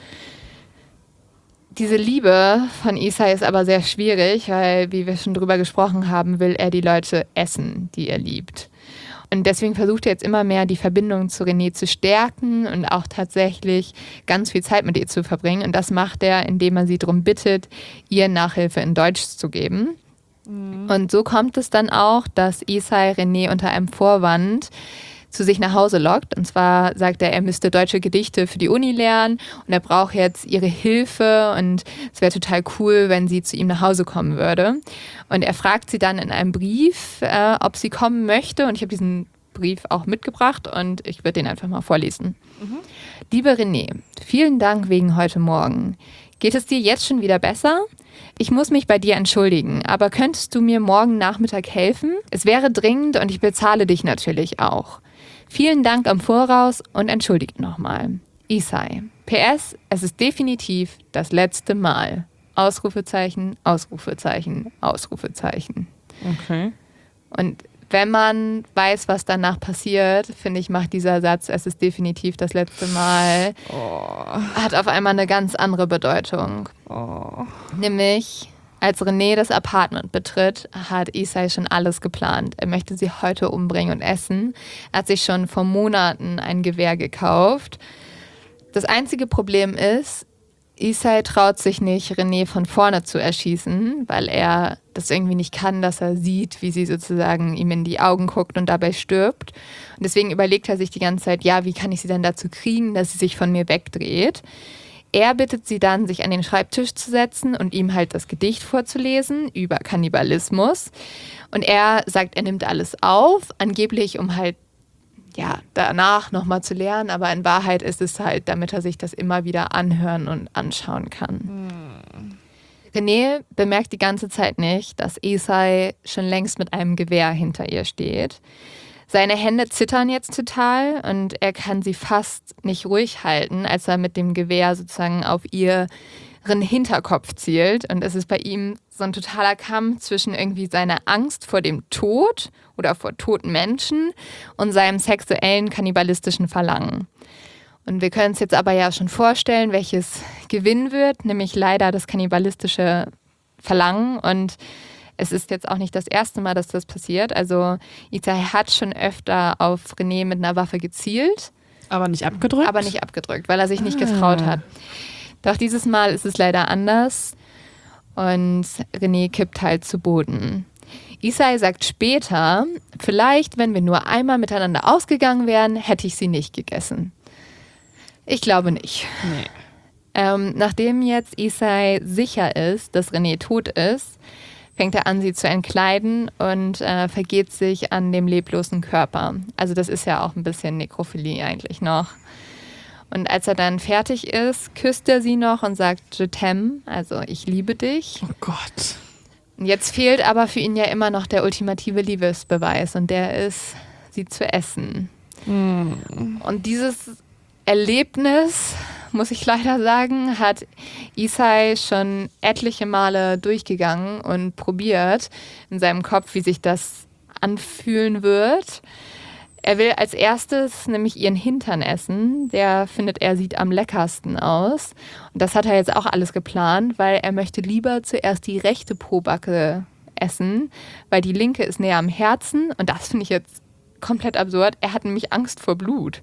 Diese Liebe von Isai ist aber sehr schwierig, weil, wie wir schon drüber gesprochen haben, will er die Leute essen, die er liebt. Und deswegen versucht er jetzt immer mehr, die Verbindung zu René zu stärken und auch tatsächlich ganz viel Zeit mit ihr zu verbringen. Und das macht er, indem er sie darum bittet, ihr Nachhilfe in Deutsch zu geben. Mhm. Und so kommt es dann auch, dass Isai René unter einem Vorwand zu sich nach Hause lockt. Und zwar sagt er, er müsste deutsche Gedichte für die Uni lernen und er braucht jetzt ihre Hilfe und es wäre total cool, wenn sie zu ihm nach Hause kommen würde. Und er fragt sie dann in einem Brief, äh, ob sie kommen möchte. Und ich habe diesen Brief auch mitgebracht und ich würde den einfach mal vorlesen. Mhm. Liebe René, vielen Dank wegen heute Morgen. Geht es dir jetzt schon wieder besser? Ich muss mich bei dir entschuldigen, aber könntest du mir morgen Nachmittag helfen? Es wäre dringend und ich bezahle dich natürlich auch. Vielen Dank im Voraus und entschuldigt nochmal. Isai. P S. Es ist definitiv das letzte Mal. Ausrufezeichen, Ausrufezeichen, Ausrufezeichen. Okay. Und wenn man weiß, was danach passiert, finde ich, macht dieser Satz, es ist definitiv das letzte Mal, oh. hat auf einmal eine ganz andere Bedeutung. Oh. Nämlich, als René das Apartment betritt, hat Isai schon alles geplant. Er möchte sie heute umbringen und essen. Er hat sich schon vor Monaten ein Gewehr gekauft. Das einzige Problem ist, Isai traut sich nicht, René von vorne zu erschießen, weil er das irgendwie nicht kann, dass er sieht, wie sie sozusagen ihm in die Augen guckt und dabei stirbt. Und deswegen überlegt er sich die ganze Zeit, ja, wie kann ich sie denn dazu kriegen, dass sie sich von mir wegdreht? Er bittet sie dann, sich an den Schreibtisch zu setzen und ihm halt das Gedicht vorzulesen über Kannibalismus. Und er sagt, er nimmt alles auf, angeblich um halt ja, danach nochmal zu lernen, aber in Wahrheit ist es halt, damit er sich das immer wieder anhören und anschauen kann. Hm. René bemerkt die ganze Zeit nicht, dass Isai schon längst mit einem Gewehr hinter ihr steht. Seine Hände zittern jetzt total und er kann sie fast nicht ruhig halten, als er mit dem Gewehr sozusagen auf ihren Hinterkopf zielt. Und es ist bei ihm so ein totaler Kampf zwischen irgendwie seiner Angst vor dem Tod oder vor toten Menschen und seinem sexuellen, kannibalistischen Verlangen. Und wir können uns jetzt aber ja schon vorstellen, welches gewinnen wird, nämlich leider das kannibalistische Verlangen. Und es ist jetzt auch nicht das erste Mal, dass das passiert. Also Isai hat schon öfter auf René mit einer Waffe gezielt. Aber nicht abgedrückt? Aber nicht abgedrückt, weil er sich nicht ah. getraut hat. Doch dieses Mal ist es leider anders und René kippt halt zu Boden. Isai sagt später, vielleicht, wenn wir nur einmal miteinander ausgegangen wären, hätte ich sie nicht gegessen. Ich glaube nicht. Nee. Ähm, nachdem jetzt Isai sicher ist, dass René tot ist, fängt er an, sie zu entkleiden und äh, vergeht sich an dem leblosen Körper. Also das ist ja auch ein bisschen Nekrophilie eigentlich noch. Und als er dann fertig ist, küsst er sie noch und sagt Je t'aime, also ich liebe dich. Oh Gott. Und jetzt fehlt aber für ihn ja immer noch der ultimative Liebesbeweis und der ist, sie zu essen. Mm. Und dieses Erlebnis, muss ich leider sagen, hat Isai schon etliche Male durchgegangen und probiert in seinem Kopf, wie sich das anfühlen wird. Er will als erstes nämlich ihren Hintern essen. Der findet er, sieht am leckersten aus. Und das hat er jetzt auch alles geplant, weil er möchte lieber zuerst die rechte Pobacke essen, weil die linke ist näher am Herzen. Und das finde ich jetzt komplett absurd. Er hat nämlich Angst vor Blut.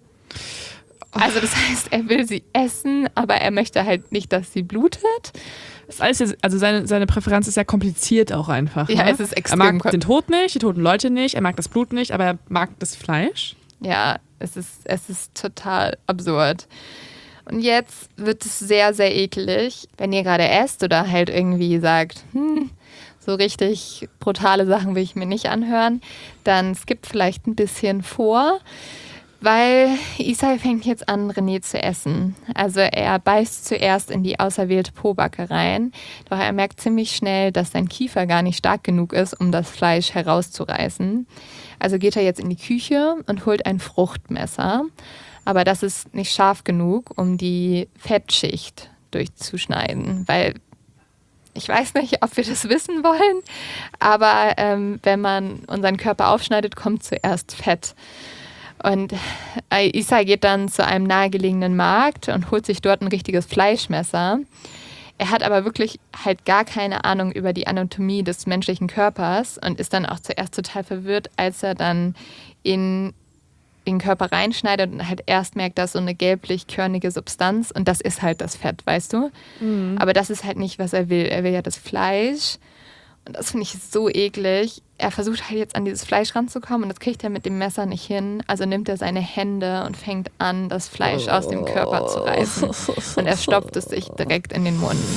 Also das heißt, er will sie essen, aber er möchte halt nicht, dass sie blutet. Das alles jetzt, also seine, seine Präferenz ist ja kompliziert auch einfach. Ja, ne? es ist extrem. Er mag den Tod nicht, die toten Leute nicht, er mag das Blut nicht, aber er mag das Fleisch. Ja, es ist, es ist total absurd. Und jetzt wird es sehr, sehr eklig, wenn ihr gerade esst oder halt irgendwie sagt, hm, so richtig brutale Sachen will ich mir nicht anhören, dann skippt vielleicht ein bisschen vor. Weil Isai fängt jetzt an, René zu essen. Also er beißt zuerst in die auserwählte Pobacke rein, doch er merkt ziemlich schnell, dass sein Kiefer gar nicht stark genug ist, um das Fleisch herauszureißen. Also geht er jetzt in die Küche und holt ein Fruchtmesser. Aber das ist nicht scharf genug, um die Fettschicht durchzuschneiden. Weil ich weiß nicht, ob wir das wissen wollen, aber ähm, wenn man unseren Körper aufschneidet, kommt zuerst Fett. Und Isai geht dann zu einem nahegelegenen Markt und holt sich dort ein richtiges Fleischmesser. Er hat aber wirklich halt gar keine Ahnung über die Anatomie des menschlichen Körpers und ist dann auch zuerst total verwirrt, als er dann in den Körper reinschneidet und halt erst merkt, dass so eine gelblich-körnige Substanz und das ist halt das Fett, weißt du? Mhm. Aber das ist halt nicht, was er will. Er will ja das Fleisch und das finde ich so eklig. Er versucht halt jetzt an dieses Fleisch ranzukommen und das kriegt er mit dem Messer nicht hin. Also nimmt er seine Hände und fängt an, das Fleisch aus dem Körper zu reißen. Und er stopft es sich direkt in den Mund.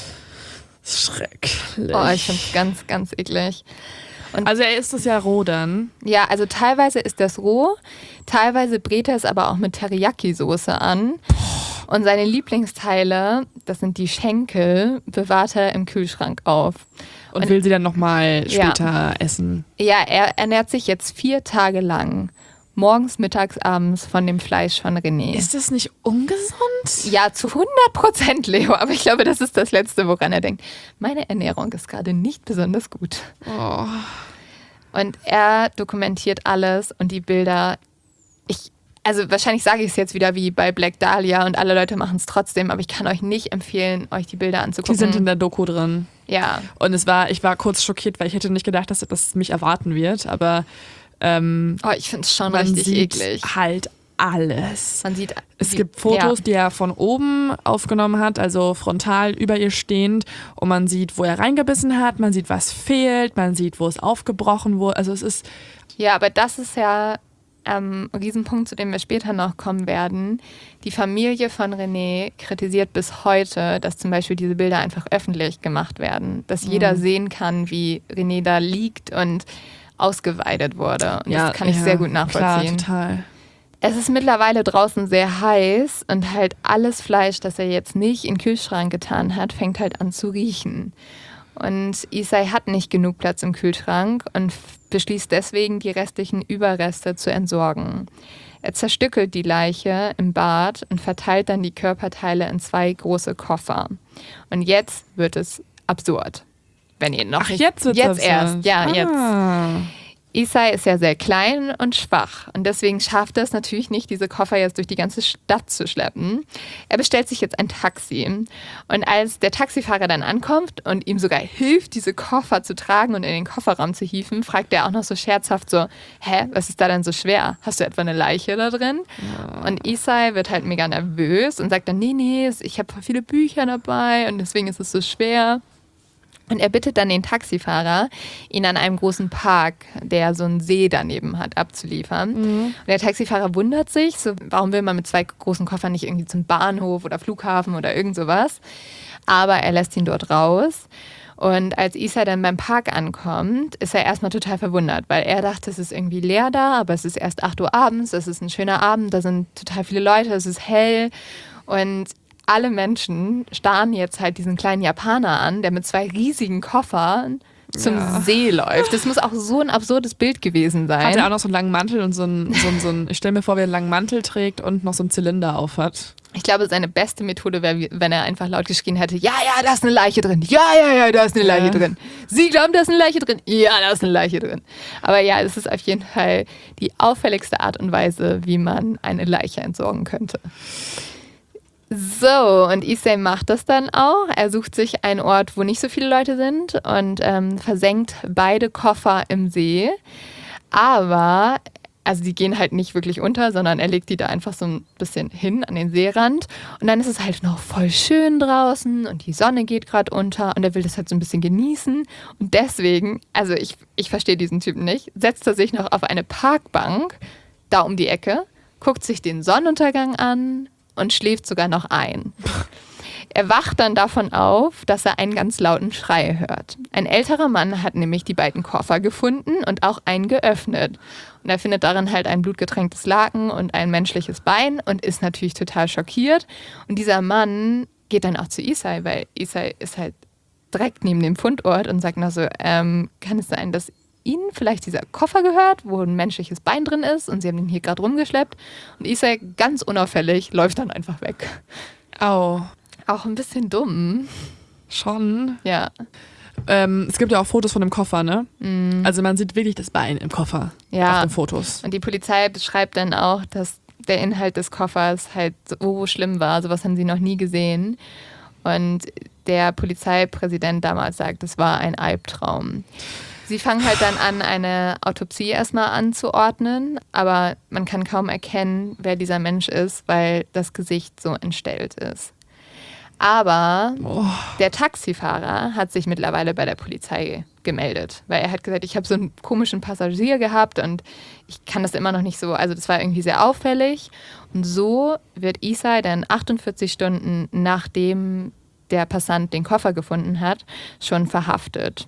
Schrecklich. Oh, ich finde es ganz, ganz eklig. Und also er isst es ja roh dann? Ja, also teilweise ist das roh, teilweise brät er es aber auch mit Teriyaki-Soße an. Und seine Lieblingsteile, das sind die Schenkel, bewahrt er im Kühlschrank auf. Und, und will sie dann nochmal später ja. essen? Ja, er ernährt sich jetzt vier Tage lang, morgens, mittags, abends von dem Fleisch von René. Ist das nicht ungesund? Ja, zu hundert Prozent, Leo. Aber ich glaube, das ist das Letzte, woran er denkt. Meine Ernährung ist gerade nicht besonders gut. Oh. Und er dokumentiert alles und die Bilder. Ich, also wahrscheinlich sage ich es jetzt wieder wie bei Black Dahlia und alle Leute machen es trotzdem, aber ich kann euch nicht empfehlen, euch die Bilder anzugucken. Die sind in der Doku drin. Ja. Und es war, ich war kurz schockiert, weil ich hätte nicht gedacht, dass das mich erwarten wird, aber ähm, oh, ich finde es schon man richtig sieht eklig. Halt alles. Man sieht, es die, gibt Fotos, ja. die er von oben aufgenommen hat, also frontal über ihr stehend, und man sieht, wo er reingebissen hat, man sieht, was fehlt, man sieht, wo es aufgebrochen wurde. Also es ist ja, aber das ist ja ähm, ein Riesenpunkt, zu dem wir später noch kommen werden. Die Familie von René kritisiert bis heute, dass zum Beispiel diese Bilder einfach öffentlich gemacht werden, dass mhm. jeder sehen kann, wie René da liegt und ausgeweidet wurde. Und ja, das kann ich ja, sehr gut nachvollziehen. Klar, total. Es ist mittlerweile draußen sehr heiß und halt alles Fleisch, das er jetzt nicht in den Kühlschrank getan hat, fängt halt an zu riechen. Und Isai hat nicht genug Platz im Kühlschrank und beschließt deswegen, die restlichen Überreste zu entsorgen. Er zerstückelt die Leiche im Bad und verteilt dann die Körperteile in zwei große Koffer. Und jetzt wird es absurd. Wenn ihr noch Ach, jetzt wird's jetzt absurd. erst, ja, ah. jetzt. Isai ist ja sehr klein und schwach und deswegen schafft er es natürlich nicht, diese Koffer jetzt durch die ganze Stadt zu schleppen. Er bestellt sich jetzt ein Taxi und als der Taxifahrer dann ankommt und ihm sogar hilft, diese Koffer zu tragen und in den Kofferraum zu hieven, fragt er auch noch so scherzhaft so, hä, was ist da denn so schwer? Hast du etwa eine Leiche da drin? Ja. Und Isai wird halt mega nervös und sagt dann, nee, nee, ich habe viele Bücher dabei und deswegen ist es so schwer. Und er bittet dann den Taxifahrer, ihn an einem großen Park, der so einen See daneben hat, abzuliefern. Mhm. Und der Taxifahrer wundert sich, so, warum will man mit zwei großen Koffern nicht irgendwie zum Bahnhof oder Flughafen oder irgend sowas. Aber er lässt ihn dort raus. Und als Isai dann beim Park ankommt, ist er erstmal total verwundert, weil er dachte, es ist irgendwie leer da, aber es ist erst acht Uhr abends, es ist ein schöner Abend, da sind total viele Leute, es ist hell. Und alle Menschen starren jetzt halt diesen kleinen Japaner an, der mit zwei riesigen Koffern zum ja. See läuft. Das muss auch so ein absurdes Bild gewesen sein. Hat er auch noch so einen langen Mantel und so einen, so einen, so einen ich stelle mir vor, wie er einen langen Mantel trägt und noch so einen Zylinder aufhat. Ich glaube, seine beste Methode wäre, wenn er einfach laut geschrien hätte, ja, ja, da ist eine Leiche drin, ja, ja, ja, da ist eine Leiche ja. drin. Sie glauben, da ist eine Leiche drin? Ja, da ist eine Leiche drin. Aber ja, es ist auf jeden Fall die auffälligste Art und Weise, wie man eine Leiche entsorgen könnte. So, und Isai macht das dann auch. Er sucht sich einen Ort, wo nicht so viele Leute sind und ähm, versenkt beide Koffer im See. Aber, also die gehen halt nicht wirklich unter, sondern er legt die da einfach so ein bisschen hin an den Seerand. Und dann ist es halt noch voll schön draußen und die Sonne geht gerade unter und er will das halt so ein bisschen genießen. Und deswegen, also ich, ich verstehe diesen Typen nicht, setzt er sich noch auf eine Parkbank da um die Ecke, guckt sich den Sonnenuntergang an und schläft sogar noch ein. Er wacht dann davon auf, dass er einen ganz lauten Schrei hört. Ein älterer Mann hat nämlich die beiden Koffer gefunden und auch einen geöffnet. Und er findet darin halt ein blutgetränktes Laken und ein menschliches Bein und ist natürlich total schockiert. Und dieser Mann geht dann auch zu Isai, weil Isai ist halt direkt neben dem Fundort und sagt noch so, ähm, kann es sein, dass ihnen vielleicht dieser Koffer gehört, wo ein menschliches Bein drin ist und sie haben ihn hier gerade rumgeschleppt und Isai ganz unauffällig läuft dann einfach weg. Au. Auch ein bisschen dumm. Schon. Ja. Ähm, es gibt ja auch Fotos von dem Koffer, ne? Mm. Also man sieht wirklich das Bein im Koffer Ja. auf den Fotos. Und die Polizei beschreibt dann auch, dass der Inhalt des Koffers halt so schlimm war. Sowas haben sie noch nie gesehen. Und der Polizeipräsident damals sagt, es war ein Albtraum. Sie fangen halt dann an, eine Autopsie erstmal anzuordnen, aber man kann kaum erkennen, wer dieser Mensch ist, weil das Gesicht so entstellt ist. Aber Oh. der Taxifahrer hat sich mittlerweile bei der Polizei gemeldet, weil er hat gesagt, ich habe so einen komischen Passagier gehabt und ich kann das immer noch nicht so, also das war irgendwie sehr auffällig. Und so wird Isai dann achtundvierzig Stunden nachdem der Passant den Koffer gefunden hat, schon verhaftet.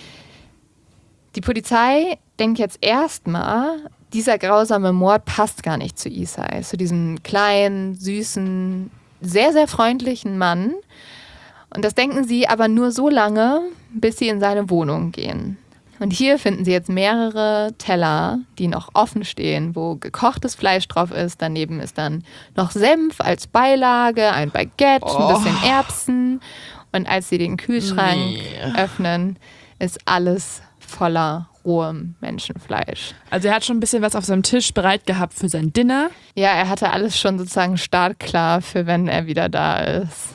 Die Polizei denkt jetzt erstmal, dieser grausame Mord passt gar nicht zu Isai, zu diesem kleinen, süßen, sehr, sehr freundlichen Mann. Und das denken sie aber nur so lange, bis sie in seine Wohnung gehen. Und hier finden sie jetzt mehrere Teller, die noch offen stehen, wo gekochtes Fleisch drauf ist. Daneben ist dann noch Senf als Beilage, ein Baguette, Oh. ein bisschen Erbsen. Und als sie den Kühlschrank Nee. öffnen, ist alles voller rohem Menschenfleisch. Also er hat schon ein bisschen was auf seinem Tisch bereit gehabt für sein Dinner. Ja, er hatte alles schon sozusagen startklar für wenn er wieder da ist.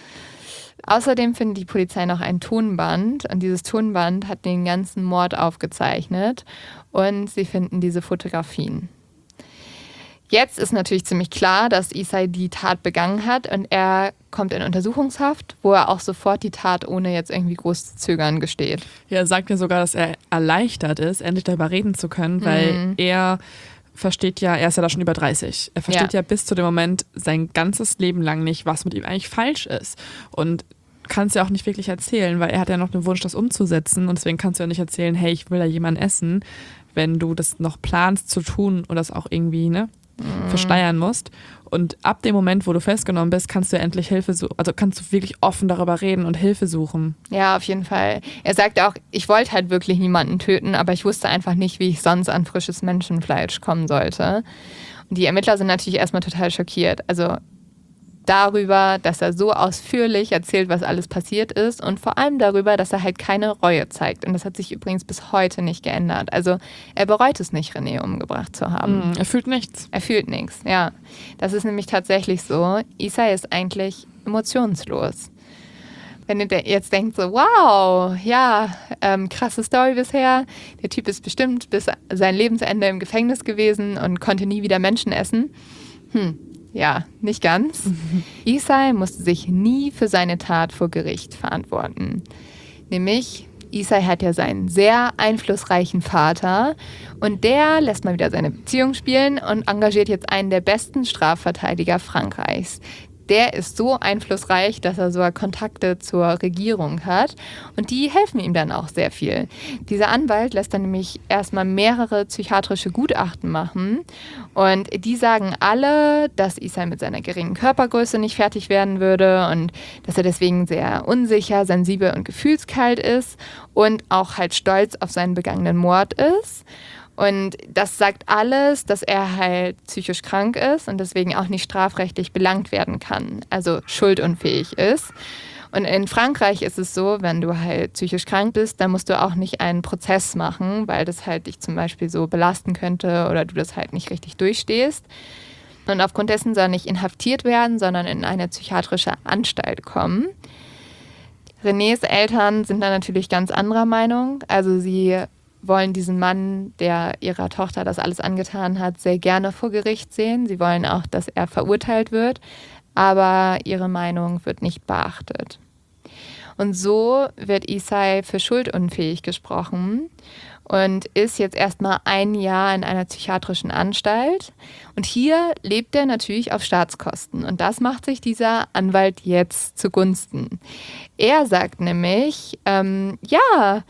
Außerdem findet die Polizei noch ein Tonband und dieses Tonband hat den ganzen Mord aufgezeichnet und sie finden diese Fotografien. Jetzt ist natürlich ziemlich klar, dass Isai die Tat begangen hat und er kommt in Untersuchungshaft, wo er auch sofort die Tat ohne jetzt irgendwie groß zu zögern gesteht. Ja, er sagt ja sogar, dass er erleichtert ist, endlich darüber reden zu können, weil Mhm. er versteht ja, er ist ja da schon über dreißig. Er versteht ja. Ja. bis zu dem Moment sein ganzes Leben lang nicht, was mit ihm eigentlich falsch ist. Und kann es ja auch nicht wirklich erzählen, weil er hat ja noch den Wunsch, das umzusetzen. Und deswegen kannst du ja nicht erzählen, hey, ich will da jemanden essen, wenn du das noch planst zu tun und das auch irgendwie, ne, Mhm. verschleiern musst. Und ab dem Moment, wo du festgenommen bist, kannst du ja endlich Hilfe suchen, also kannst du wirklich offen darüber reden und Hilfe suchen. Ja, auf jeden Fall. Er sagte auch, ich wollte halt wirklich niemanden töten, aber ich wusste einfach nicht, wie ich sonst an frisches Menschenfleisch kommen sollte. Und die Ermittler sind natürlich erstmal total schockiert. Also darüber, dass er so ausführlich erzählt, was alles passiert ist und vor allem darüber, dass er halt keine Reue zeigt. Und das hat sich übrigens bis heute nicht geändert. Also er bereut es nicht, René umgebracht zu haben. Mhm, er fühlt nichts. Er fühlt nichts, ja. Das ist nämlich tatsächlich so. Isai ist eigentlich emotionslos. Wenn ihr de- jetzt denkt so, wow, ja, ähm, krasse Story bisher. Der Typ ist bestimmt bis sein Lebensende im Gefängnis gewesen und konnte nie wieder Menschen essen. Hm, ja, nicht ganz. Isai musste sich nie für seine Tat vor Gericht verantworten. Nämlich, Isai hat ja seinen sehr einflussreichen Vater und der lässt mal wieder seine Beziehung spielen und engagiert jetzt einen der besten Strafverteidiger Frankreichs. Der ist so einflussreich, dass er sogar Kontakte zur Regierung hat und die helfen ihm dann auch sehr viel. Dieser Anwalt lässt dann nämlich erstmal mehrere psychiatrische Gutachten machen und die sagen alle, dass Isai mit seiner geringen Körpergröße nicht fertig werden würde und dass er deswegen sehr unsicher, sensibel und gefühlskalt ist und auch halt stolz auf seinen begangenen Mord ist. Und das sagt alles, dass er halt psychisch krank ist und deswegen auch nicht strafrechtlich belangt werden kann, also schuldunfähig ist. Und in Frankreich ist es so, wenn du halt psychisch krank bist, dann musst du auch nicht einen Prozess machen, weil das halt dich zum Beispiel so belasten könnte oder du das halt nicht richtig durchstehst. Und aufgrund dessen soll er nicht inhaftiert werden, sondern in eine psychiatrische Anstalt kommen. Renés Eltern sind da natürlich ganz anderer Meinung. Also sie wollen diesen Mann, der ihrer Tochter das alles angetan hat, sehr gerne vor Gericht sehen. Sie wollen auch, dass er verurteilt wird, aber ihre Meinung wird nicht beachtet. Und so wird Isai für schuldunfähig gesprochen und ist jetzt erstmal ein Jahr in einer psychiatrischen Anstalt. Und hier lebt er natürlich auf Staatskosten. Und das macht sich dieser Anwalt jetzt zugunsten. Er sagt nämlich, ähm, ja,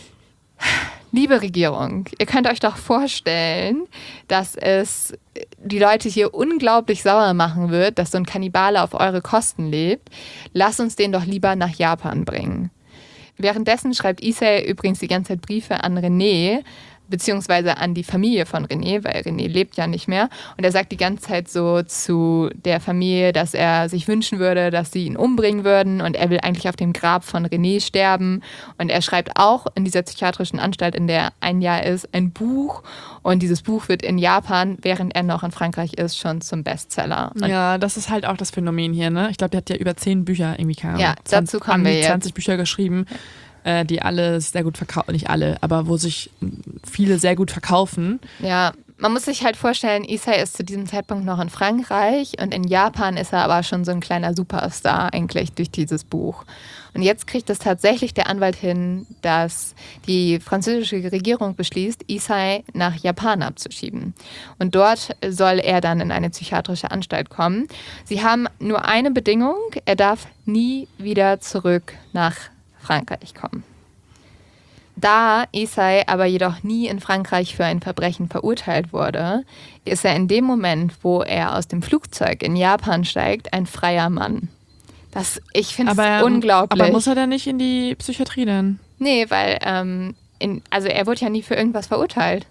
liebe Regierung, ihr könnt euch doch vorstellen, dass es die Leute hier unglaublich sauer machen wird, dass so ein Kannibale auf eure Kosten lebt. Lasst uns den doch lieber nach Japan bringen. währenddessen schreibt Issei übrigens die ganze Zeit Briefe an René, beziehungsweise an die Familie von René, weil René lebt ja nicht mehr. Und er sagt die ganze Zeit so zu der Familie, dass er sich wünschen würde, dass sie ihn umbringen würden. Und er will eigentlich auf dem Grab von René sterben. Und er schreibt auch in dieser psychiatrischen Anstalt, in der er ein Jahr ist, ein Buch. Und dieses Buch wird in Japan, während er noch in Frankreich ist, schon zum Bestseller. Und ja, das ist halt auch das Phänomen hier, ne? Ich glaube, der hat ja über zehn Bücher irgendwie, keine Ahnung, ja, dazu kommen wir jetzt. zwanzig Bücher geschrieben. Äh, die alle sehr gut verkaufen, nicht alle, aber wo sich viele sehr gut verkaufen. Ja, man muss sich halt vorstellen, Issei ist zu diesem Zeitpunkt noch in Frankreich und in Japan ist er aber schon so ein kleiner Superstar eigentlich durch dieses Buch. Und jetzt kriegt es tatsächlich der Anwalt hin, dass die französische Regierung beschließt, Issei nach Japan abzuschieben. Und dort soll er dann in eine psychiatrische Anstalt kommen. Sie haben nur eine Bedingung, er darf nie wieder zurück nach Frankreich kommen. Da Issei aber jedoch nie in Frankreich für ein Verbrechen verurteilt wurde, ist er in dem Moment, wo er aus dem Flugzeug in Japan steigt, ein freier Mann. Das, ich finde es unglaublich. Aber muss er denn nicht in die Psychiatrie denn? Nee, weil ähm, in, also er wurde ja nie für irgendwas verurteilt.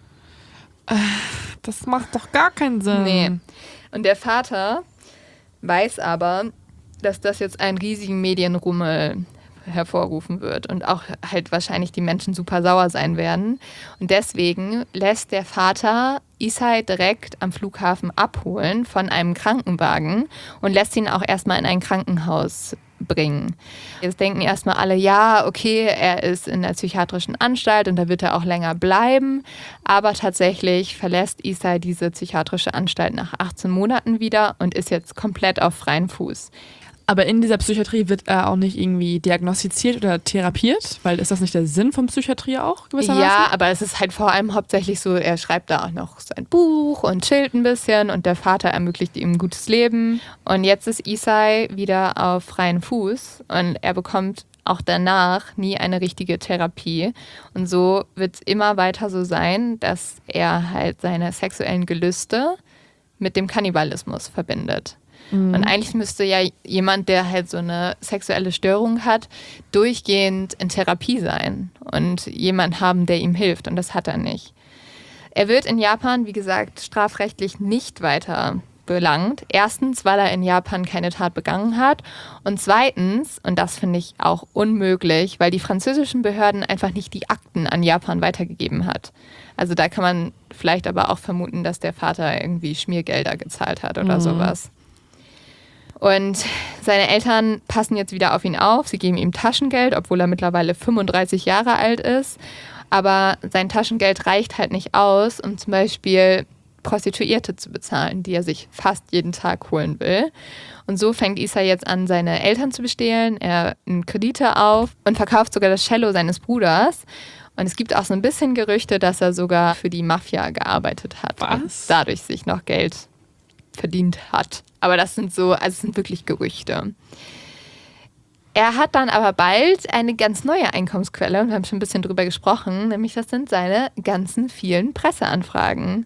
Das macht doch gar keinen Sinn. Nee. Und der Vater weiß aber, dass das jetzt einen riesigen Medienrummel hervorrufen wird und auch halt wahrscheinlich die Menschen super sauer sein werden. Und deswegen lässt der Vater Issei direkt am Flughafen abholen von einem Krankenwagen und lässt ihn auch erstmal in ein Krankenhaus bringen. Jetzt denken erstmal alle, ja, okay, er ist in der psychiatrischen Anstalt und da wird er auch länger bleiben. Aber tatsächlich verlässt Issei diese psychiatrische Anstalt nach achtzehn Monaten wieder und ist jetzt komplett auf freiem Fuß. Aber in dieser Psychiatrie wird er auch nicht irgendwie diagnostiziert oder therapiert? Weil ist das nicht der Sinn von Psychiatrie auch gewissermaßen? Ja, aber es ist halt vor allem hauptsächlich so, er schreibt da auch noch sein Buch und chillt ein bisschen und der Vater ermöglicht ihm ein gutes Leben. Und jetzt ist Issei wieder auf freiem Fuß und er bekommt auch danach nie eine richtige Therapie. Und so wird es immer weiter so sein, dass er halt seine sexuellen Gelüste mit dem Kannibalismus verbindet. Und eigentlich müsste ja jemand, der halt so eine sexuelle Störung hat, durchgehend in Therapie sein und jemand haben, der ihm hilft. Und das hat er nicht. Er wird in Japan, wie gesagt, strafrechtlich nicht weiter belangt. Erstens, weil er in Japan keine Tat begangen hat. Und zweitens, und das finde ich auch unmöglich, weil die französischen Behörden einfach nicht die Akten an Japan weitergegeben hat. Also da kann man vielleicht aber auch vermuten, dass der Vater irgendwie Schmiergelder gezahlt hat oder mhm. sowas. Und seine Eltern passen jetzt wieder auf ihn auf. Sie geben ihm Taschengeld, obwohl er mittlerweile fünfunddreißig Jahre alt ist. Aber sein Taschengeld reicht halt nicht aus, um zum Beispiel Prostituierte zu bezahlen, die er sich fast jeden Tag holen will. Und so fängt Issei jetzt an, seine Eltern zu bestehlen. Er nimmt Kredite auf und verkauft sogar das Cello seines Bruders. Und es gibt auch so ein bisschen Gerüchte, dass er sogar für die Mafia gearbeitet hat. Was? Und dadurch sich noch Geld verdient hat. Aber das sind so, also es sind wirklich Gerüchte. Er hat dann aber bald eine ganz neue Einkommensquelle, und wir haben schon ein bisschen drüber gesprochen, nämlich das sind seine ganzen vielen Presseanfragen.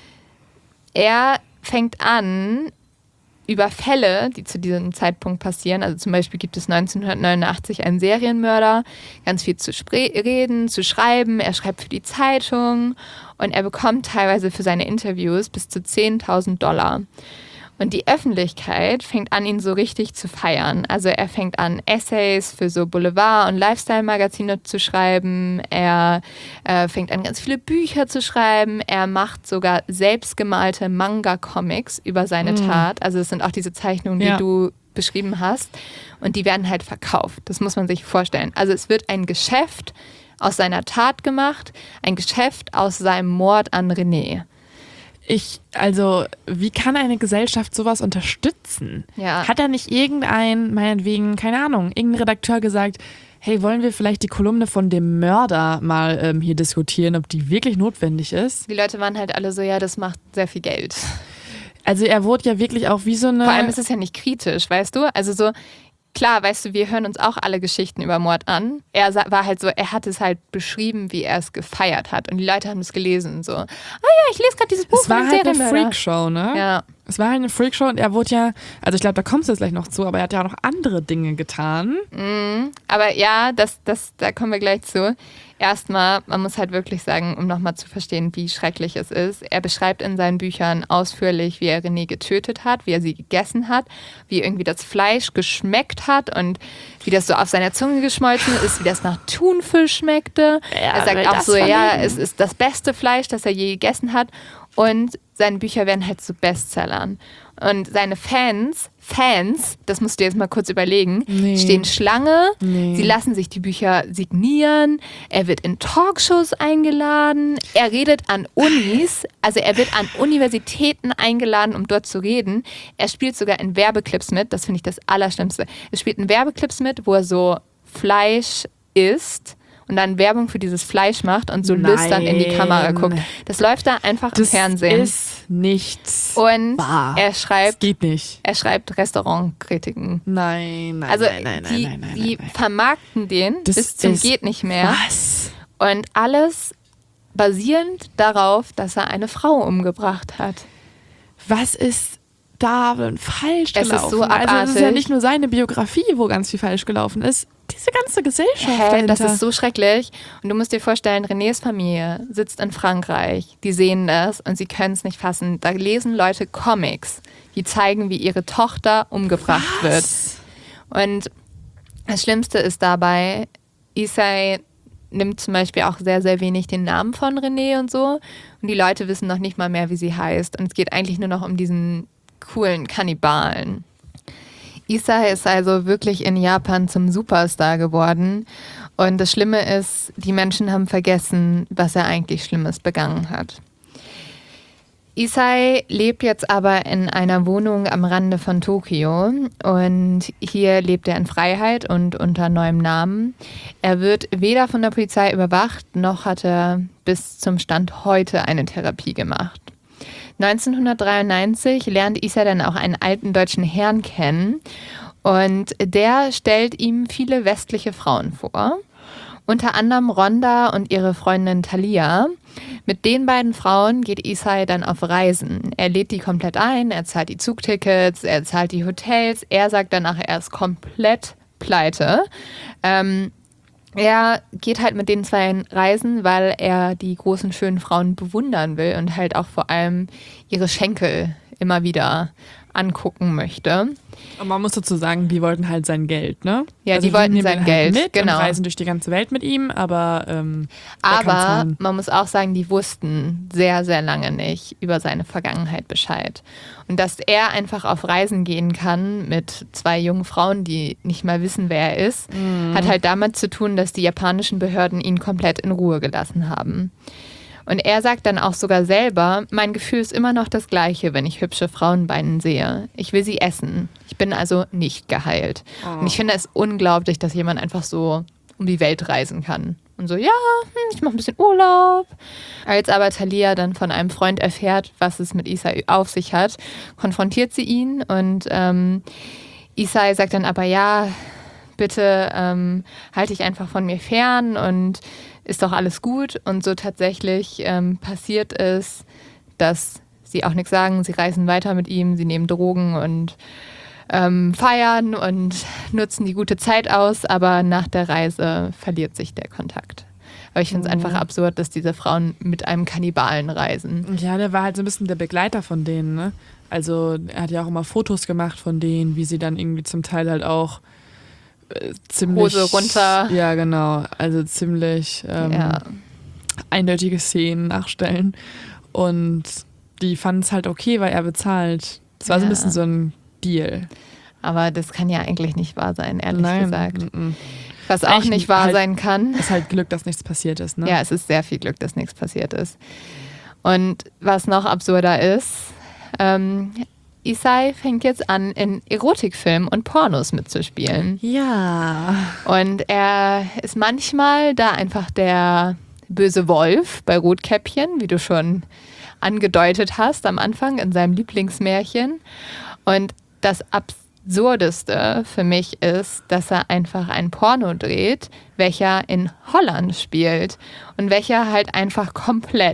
Er fängt an, über Fälle, die zu diesem Zeitpunkt passieren, also zum Beispiel gibt es neunzehnhundertneunundachtzig einen Serienmörder, ganz viel zu spre- reden, zu schreiben, er schreibt für die Zeitung und er bekommt teilweise für seine Interviews bis zu zehntausend Dollar. Und die Öffentlichkeit fängt an, ihn so richtig zu feiern. Also er fängt an, Essays für so Boulevard- und Lifestyle-Magazine zu schreiben. Er äh, fängt an, ganz viele Bücher zu schreiben. Er macht sogar selbstgemalte Manga-Comics über seine mhm. Tat. Also es sind auch diese Zeichnungen, die ja. du beschrieben hast. Und die werden halt verkauft. Das muss man sich vorstellen. Also es wird ein Geschäft aus seiner Tat gemacht, ein Geschäft aus seinem Mord an René. Ich, also, wie kann eine Gesellschaft sowas unterstützen? Ja. Hat da nicht irgendein, meinetwegen, keine Ahnung, irgendein Redakteur gesagt, hey, wollen wir vielleicht die Kolumne von dem Mörder mal ähm, hier diskutieren, ob die wirklich notwendig ist? Die Leute waren halt alle so, ja, das macht sehr viel Geld. Also er wurde ja wirklich auch wie so eine... Vor allem ist es ja nicht kritisch, weißt du? Also so... Klar, weißt du, wir hören uns auch alle Geschichten über Mord an. Er war halt so, er hat es halt beschrieben, wie er es gefeiert hat. Und die Leute haben es gelesen. So, ah ja, ich lese gerade dieses Buch. Es war halt eine Freakshow, ne? Ja. Es war halt eine Freakshow und er wurde ja, also ich glaube, da kommst du jetzt gleich noch zu, aber er hat ja auch noch andere Dinge getan. Mhm. Aber ja, das, das, da kommen wir gleich zu. Erstmal, man muss halt wirklich sagen, um nochmal zu verstehen, wie schrecklich es ist. Er beschreibt in seinen Büchern ausführlich, wie er René getötet hat, wie er sie gegessen hat, wie irgendwie das Fleisch geschmeckt hat und wie das so auf seiner Zunge geschmolzen ist, wie das nach Thunfisch schmeckte. Ja, er sagt auch so, ja, es ist das beste Fleisch, das er je gegessen hat. Und seine Bücher werden halt zu Bestsellern. Und seine Fans, Fans, das musst du jetzt mal kurz überlegen, Nee. stehen Schlange, Nee. sie lassen sich die Bücher signieren, er wird in Talkshows eingeladen, er redet an Unis, also er wird an Universitäten eingeladen, um dort zu reden. Er spielt sogar in Werbeclips mit, das finde ich das Allerschlimmste. Er spielt in Werbeclips mit, wo er so Fleisch isst und dann Werbung für dieses Fleisch macht und so Nein. lüstern in die Kamera guckt. Das läuft da einfach im Das Fernsehen. ist nichts Und wahr. er Das schreibt, geht nicht. er schreibt Restaurantkritiken. Nein, nein, Also nein, nein, nein, die, nein, nein, die nein, nein. vermarkten den Das bis zum ist- geht nicht mehr. Was? Und alles basierend darauf, dass er eine Frau umgebracht hat. Was ist da denn falsch Es ist gelaufen? so Also es ist ja abartig. nicht nur seine Biografie, wo ganz viel falsch gelaufen ist. Diese ganze Gesellschaft Hä, dahinter. das ist so schrecklich. Und du musst dir vorstellen, Renés Familie sitzt in Frankreich. Die sehen das und sie können es nicht fassen. Da lesen Leute Comics, die zeigen, wie ihre Tochter umgebracht wird. Was? Und das Schlimmste ist dabei, Isai nimmt zum Beispiel auch sehr, sehr wenig den Namen von René und so. Und die Leute wissen noch nicht mal mehr, wie sie heißt. Und es geht eigentlich nur noch um diesen coolen Kannibalen. Isai ist also wirklich in Japan zum Superstar geworden. Und das Schlimme ist, die Menschen haben vergessen, was er eigentlich Schlimmes begangen hat. Isai lebt jetzt aber in einer Wohnung am Rande von Tokio und hier lebt er in Freiheit und unter neuem Namen. Er wird weder von der Polizei überwacht, noch hat er bis zum Stand heute eine Therapie gemacht. neunzehnhundertdreiundneunzig lernt Isai dann auch einen alten deutschen Herrn kennen und der stellt ihm viele westliche Frauen vor. Unter anderem Rhonda und ihre Freundin Thalia. Mit den beiden Frauen geht Isai dann auf Reisen. Er lädt die komplett ein, er zahlt die Zugtickets, er zahlt die Hotels. Er sagt danach, er ist komplett pleite. Ähm, er geht halt mit den zwei reisen, weil er die großen, schönen Frauen bewundern will und halt auch vor allem ihre Schenkel immer wieder angucken möchte. Und man muss dazu sagen, die wollten halt sein Geld, ne? Ja, die wollten nehmen sein ihn Geld, halt mit genau. und reisen durch die ganze Welt mit ihm, aber ähm, der kann Aber zahlen. man muss auch sagen, die wussten sehr, sehr lange nicht über seine Vergangenheit Bescheid. Und dass er einfach auf Reisen gehen kann mit zwei jungen Frauen, die nicht mal wissen, wer er ist, Mhm. hat halt damit zu tun, dass die japanischen Behörden ihn komplett in Ruhe gelassen haben. Und er sagt dann auch sogar selber, mein Gefühl ist immer noch das gleiche, wenn ich hübsche Frauenbeinen sehe. Ich will sie essen. Ich bin also nicht geheilt. Oh. Und ich finde es unglaublich, dass jemand einfach so um die Welt reisen kann. Und so, ja, hm, ich mache ein bisschen Urlaub. Als aber Thalia dann von einem Freund erfährt, was es mit Isai auf sich hat, konfrontiert sie ihn. Und ähm, Isai sagt dann aber, ja, bitte ähm, halte dich einfach von mir fern und ist doch alles gut. Und so tatsächlich ähm, passiert es, dass sie auch nichts sagen. Sie reisen weiter mit ihm, sie nehmen Drogen und ähm, feiern und nutzen die gute Zeit aus. Aber nach der Reise verliert sich der Kontakt. Aber ich finde es Mhm. einfach absurd, dass diese Frauen mit einem Kannibalen reisen. Ja, der war halt so ein bisschen der Begleiter von denen, ne? Also er hat ja auch immer Fotos gemacht von denen, wie sie dann irgendwie zum Teil halt auch äh, ziemlich... Hose runter. Ja, genau. Also ziemlich ähm, Ja. eindeutige Szenen nachstellen. Und die fanden es halt okay, weil er bezahlt. Das war so ein Ja. bisschen so ein Deal. Aber das kann ja eigentlich nicht wahr sein, ehrlich gesagt. mm-mm. Was auch Eigentlich nicht wahr halt- sein kann. Ist halt Glück, dass nichts passiert ist, ne? Ja, es ist sehr viel Glück, dass nichts passiert ist. Und was noch absurder ist, ähm, Isai fängt jetzt an, in Erotikfilmen und Pornos mitzuspielen. Ja. Und er ist manchmal da einfach der böse Wolf bei Rotkäppchen, wie du schon angedeutet hast am Anfang in seinem Lieblingsmärchen. Und das Absurdeste für mich ist, dass er einfach ein Porno dreht, welcher in Holland spielt und welcher halt einfach komplett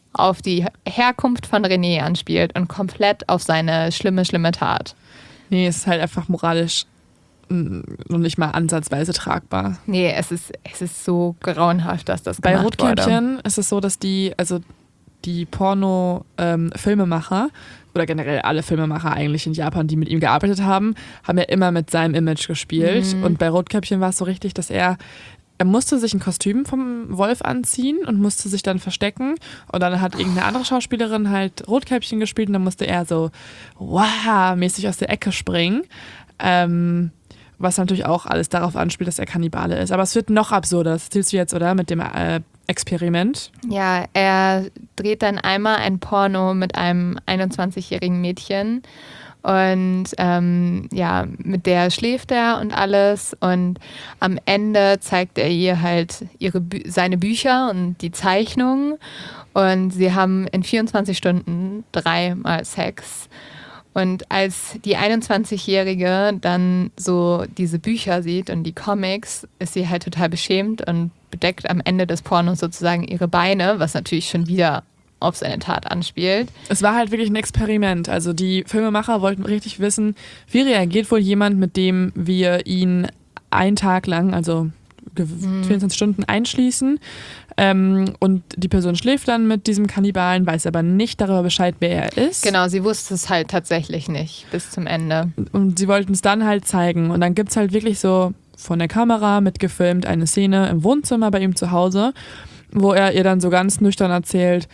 auf die Herkunft von René anspielt und komplett auf seine schlimme, schlimme Tat. Nee, es ist halt einfach moralisch noch nicht mal ansatzweise tragbar. Nee, es ist, es ist so grauenhaft, dass das Bei gemacht wurde. Rotkäppchen ist es so, dass die, also die Porno-Filmemacher ähm, oder generell alle Filmemacher eigentlich in Japan, die mit ihm gearbeitet haben, haben ja immer mit seinem Image gespielt. Mhm. Und bei Rotkäppchen war es so richtig, dass er Er musste sich ein Kostüm vom Wolf anziehen und musste sich dann verstecken. Und dann hat irgendeine andere Schauspielerin halt Rotkäppchen gespielt und dann musste er so wow-mäßig aus der Ecke springen. Ähm, was natürlich auch alles darauf anspielt, dass er Kannibale ist. Aber es wird noch absurder. Das erzählst du jetzt, oder? Mit dem äh, Experiment. Ja, er dreht dann einmal ein Porno mit einem einundzwanzigjährigen Mädchen. Und ähm, ja, mit der schläft er und alles. Und am Ende zeigt er ihr halt ihre Bü- seine Bücher und die Zeichnungen. Und sie haben in vierundzwanzig Stunden dreimal Sex. Und als die einundzwanzigjährige dann so diese Bücher sieht und die Comics, ist sie halt total beschämt und bedeckt am Ende des Pornos sozusagen ihre Beine, was natürlich schon wieder auf seine Tat anspielt. Es war halt wirklich ein Experiment. Also die Filmemacher wollten richtig wissen, wie reagiert wohl jemand, mit dem wir ihn einen Tag lang, also vierundzwanzig Stunden einschließen. Ähm, und die Person schläft dann mit diesem Kannibalen, weiß aber nicht darüber Bescheid, wer er ist. Genau, sie wusste es halt tatsächlich nicht bis zum Ende. Und sie wollten es dann halt zeigen. Und dann gibt es halt wirklich so von der Kamera mitgefilmt eine Szene im Wohnzimmer bei ihm zu Hause, wo er ihr dann so ganz nüchtern erzählt,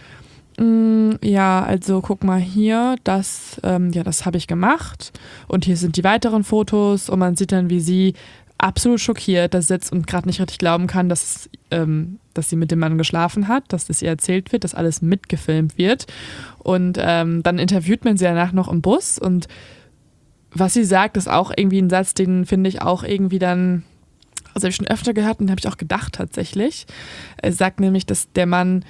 ja, also guck mal hier, das, ähm, ja, das habe ich gemacht und hier sind die weiteren Fotos und man sieht dann, wie sie absolut schockiert da sitzt und gerade nicht richtig glauben kann, dass, ähm, dass sie mit dem Mann geschlafen hat, dass das ihr erzählt wird, dass alles mitgefilmt wird und ähm, dann interviewt man sie danach noch im Bus und was sie sagt, ist auch irgendwie ein Satz, den finde ich auch irgendwie dann, also habe ich schon öfter gehört und habe ich auch gedacht tatsächlich. Er sagt nämlich, dass der Mann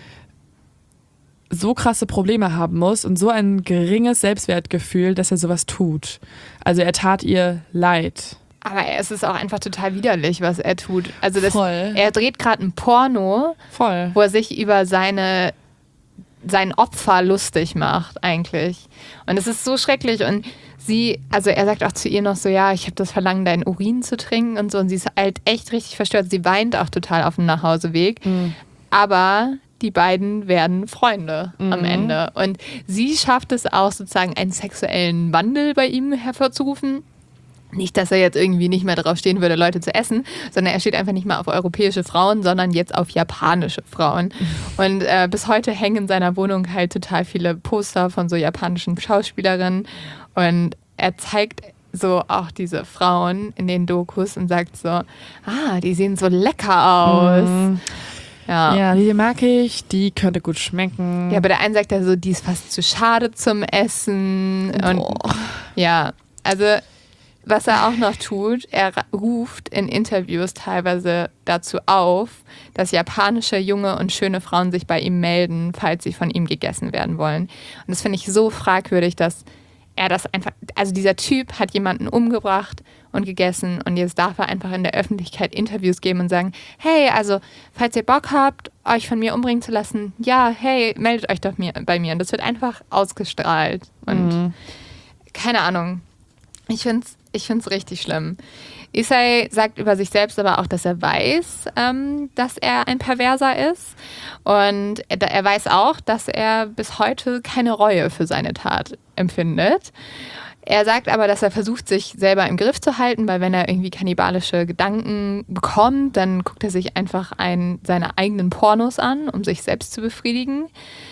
so krasse Probleme haben muss und so ein geringes Selbstwertgefühl, dass er sowas tut. Also er tat ihr leid. Aber es ist auch einfach total widerlich, was er tut. Also das, Voll. Er dreht gerade ein Porno, Voll. wo er sich über seine, sein Opfer lustig macht eigentlich. Und es ist so schrecklich. Und sie, also er sagt auch zu ihr noch so, ja, ich habe das Verlangen, deinen Urin zu trinken und so. Und sie ist halt echt richtig verstört. Sie weint auch total auf dem Nachhauseweg. Mhm. Aber die beiden werden Freunde mhm. am Ende. Und sie schafft es auch sozusagen, einen sexuellen Wandel bei ihm hervorzurufen. Nicht, dass er jetzt irgendwie nicht mehr drauf stehen würde, Leute zu essen, sondern er steht einfach nicht mehr auf europäische Frauen, sondern jetzt auf japanische Frauen. Und äh, bis heute hängen in seiner Wohnung halt total viele Poster von so japanischen Schauspielerinnen. Und er zeigt so auch diese Frauen in den Dokus und sagt so, ah, die sehen so lecker aus. Mhm. Ja. ja, die mag ich, die könnte gut schmecken. Ja, aber der eine sagt ja so, die ist fast zu schade zum Essen. Und Boah. Ja, also was er auch noch tut, er ruft in Interviews teilweise dazu auf, dass japanische junge und schöne Frauen sich bei ihm melden, falls sie von ihm gegessen werden wollen. Und das finde ich so fragwürdig, dass er das einfach, also dieser Typ hat jemanden umgebracht und gegessen und jetzt darf er einfach in der Öffentlichkeit Interviews geben und sagen, hey, also falls ihr Bock habt, euch von mir umbringen zu lassen, ja, hey, meldet euch doch mir, bei mir. Und das wird einfach ausgestrahlt und mhm. keine Ahnung. Ich finde es ich find's richtig schlimm. Issei sagt über sich selbst aber auch, dass er weiß, ähm, dass er ein Perverser ist. Und er, er weiß auch, dass er bis heute keine Reue für seine Tat empfindet. Er sagt aber, dass er versucht, sich selber im Griff zu halten, weil wenn er irgendwie kannibalische Gedanken bekommt, dann guckt er sich einfach einen seiner eigenen Pornos an, um sich selbst zu befriedigen.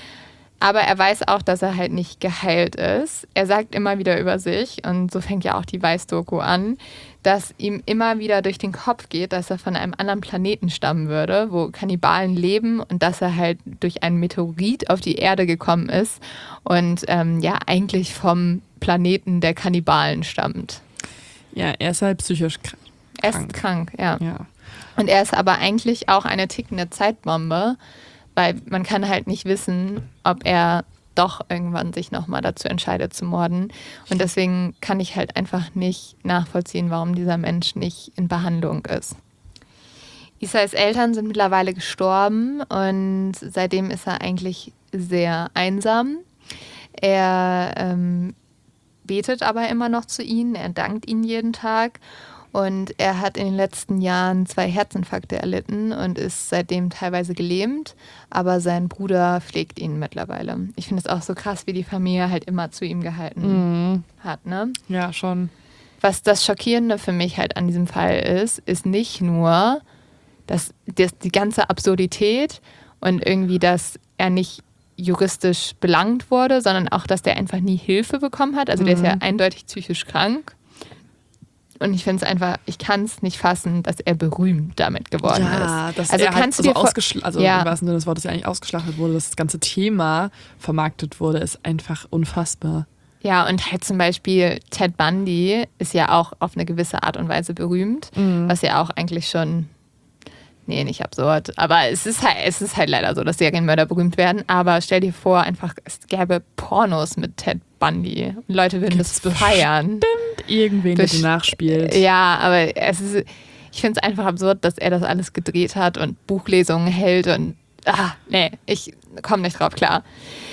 Aber er weiß auch, dass er halt nicht geheilt ist. Er sagt immer wieder über sich, und so fängt ja auch die Weiß-Doku an, dass ihm immer wieder durch den Kopf geht, dass er von einem anderen Planeten stammen würde, wo Kannibalen leben und dass er halt durch einen Meteorit auf die Erde gekommen ist und ähm, ja eigentlich vom Planeten der Kannibalen stammt. Ja, er ist halt psychisch krank. Er ist krank, ja. ja. Und er ist aber eigentlich auch eine tickende Zeitbombe, weil man kann halt nicht wissen, ob er doch irgendwann sich nochmal dazu entscheidet zu morden. Und deswegen kann ich halt einfach nicht nachvollziehen, warum dieser Mensch nicht in Behandlung ist. Isais Eltern sind mittlerweile gestorben und seitdem ist er eigentlich sehr einsam. Er ähm, betet aber immer noch zu ihnen, er dankt ihnen jeden Tag und er hat in den letzten Jahren zwei Herzinfarkte erlitten und ist seitdem teilweise gelähmt, aber sein Bruder pflegt ihn mittlerweile. Ich finde es auch so krass, wie die Familie halt immer zu ihm gehalten Mhm. hat, ne? Ja, schon. Was das Schockierende für mich halt an diesem Fall ist, ist nicht nur, dass das, die ganze Absurdität und irgendwie, dass er nicht juristisch belangt wurde, sondern auch, dass der einfach nie Hilfe bekommen hat. Also der ist ja eindeutig psychisch krank. Und ich finde es einfach, ich kann es nicht fassen, dass er berühmt damit geworden Ja, ist. dass Also er kannst halt du so dir vor- ausgeschl- also Ja. im wahrsten Sinne des Wortes ja eigentlich ausgeschlachtet wurde, dass das ganze Thema vermarktet wurde, ist einfach unfassbar. Ja, und halt zum Beispiel Ted Bundy ist ja auch auf eine gewisse Art und Weise berühmt, was ja auch eigentlich schon, nee, nicht absurd, aber es ist halt, es ist halt leider so, dass Serienmörder berühmt werden. Aber stell dir vor, einfach, es gäbe Pornos mit Ted Bundy. Und Leute würden Gibt's das feiern. Irgendwen, der Best- den nachspielt. Ja, aber es ist, ich finde es einfach absurd, dass er das alles gedreht hat und Buchlesungen hält und, ah, nee, ich komme nicht drauf klar.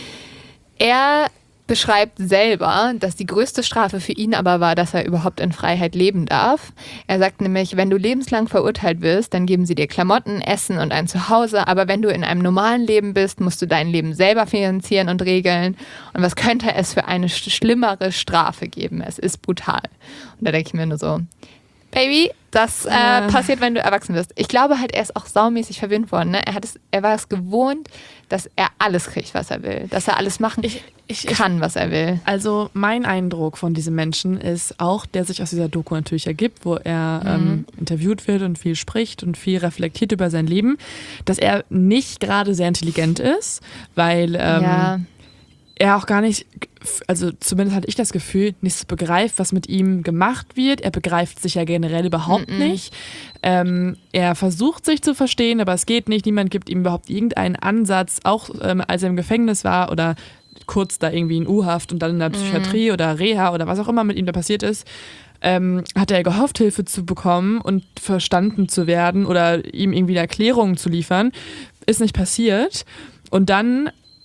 Er beschreibt selber, dass die größte Strafe für ihn aber war, dass er überhaupt in Freiheit leben darf. Er sagt nämlich, wenn du lebenslang verurteilt wirst, dann geben sie dir Klamotten, Essen und ein Zuhause, aber wenn du in einem normalen Leben bist, musst du dein Leben selber finanzieren und regeln. Und was könnte es für eine sch- schlimmere Strafe geben? Es ist brutal. Und da denke ich mir nur so, Baby, das äh, Ja. passiert, wenn du erwachsen wirst. Ich glaube halt, er ist auch saumäßig verwöhnt worden. Ne? Er, hat es, er war es gewohnt, dass er alles kriegt, was er will. Dass er alles machen Ich, ich, ich, kann, was er will. also mein Eindruck von diesem Menschen ist auch, der sich aus dieser Doku natürlich ergibt, wo er ähm, interviewt wird und viel spricht und viel reflektiert über sein Leben, dass er nicht gerade sehr intelligent ist, weil ähm, ja, er auch gar nicht, also zumindest hatte ich das Gefühl, nicht so begreift, was mit ihm gemacht wird. Er begreift sich ja generell überhaupt Mm-mm. nicht. Ähm, er versucht sich zu verstehen, aber es geht nicht. Niemand gibt ihm überhaupt irgendeinen Ansatz, auch ähm, als er im Gefängnis war oder kurz da irgendwie in U-Haft und dann in der Psychiatrie oder Reha oder was auch immer mit ihm da passiert ist. Ähm, hat er gehofft, Hilfe zu bekommen und verstanden zu werden oder ihm irgendwie eine Erklärung zu liefern. Ist nicht passiert. Und dann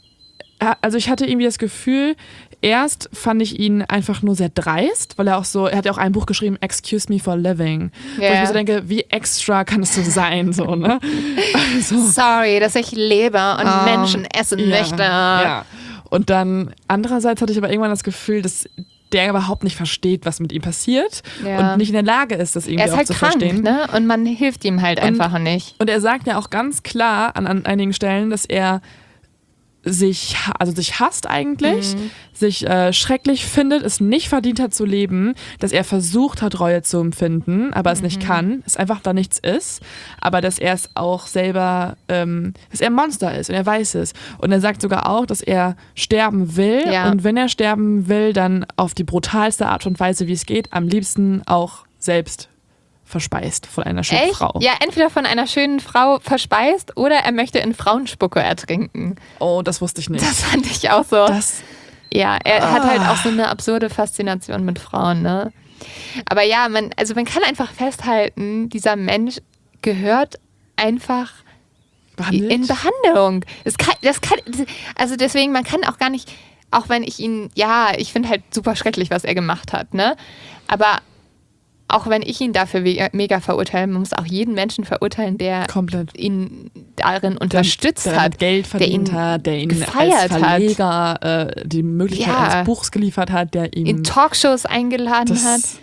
also ich hatte irgendwie das Gefühl, erst fand ich ihn einfach nur sehr dreist, weil er auch so, er hat ja auch ein Buch geschrieben, Excuse Me for Living. Wo ich Ja. mir so denke, wie extra kann es so sein, so, ne? Also, sorry, dass ich lebe und Ähm, Menschen essen ja, möchte. ja. Und dann andererseits hatte ich aber irgendwann das Gefühl, dass der überhaupt nicht versteht, was mit ihm passiert Ja. und nicht in der Lage ist, das irgendwie Er ist auch halt zu krank, verstehen. ne? Und man hilft ihm halt Und- einfach nicht. Und er sagt ja auch ganz klar an, an einigen Stellen, dass er sich, also sich hasst eigentlich, Mhm. sich äh, schrecklich findet, es nicht verdient hat zu leben, dass er versucht hat, Reue zu empfinden, aber es Mhm. nicht kann, es einfach da nichts ist, aber dass er es auch selber, ähm, dass er ein Monster ist und er weiß es. Und er sagt sogar auch, dass er sterben will Ja. und wenn er sterben will, dann auf die brutalste Art und Weise, wie es geht, am liebsten auch selbst verspeist von einer schönen Echt? Frau. Ja, entweder von einer schönen Frau verspeist oder er möchte in Frauenspucke ertrinken. Oh, das wusste ich nicht. Das fand ich auch so. Das, Ja, er hat halt Ah. auch so eine absurde Faszination mit Frauen, ne? Aber ja, man, also man kann einfach festhalten, dieser Mensch gehört einfach behandelt? in Behandlung. Das kann, das kann, also deswegen, man kann auch gar nicht, auch wenn ich ihn, ja, ich finde halt super schrecklich, was er gemacht hat, ne? Aber auch wenn ich ihn dafür we- mega verurteile, man muss auch jeden Menschen verurteilen, der Komplett. ihn darin unterstützt der hat. mit Geld verdient ihn hat, der ihn gefeiert als Verleger äh, die Möglichkeit Ja. eines Buchs geliefert hat, der ihm in Talkshows eingeladen hat. das,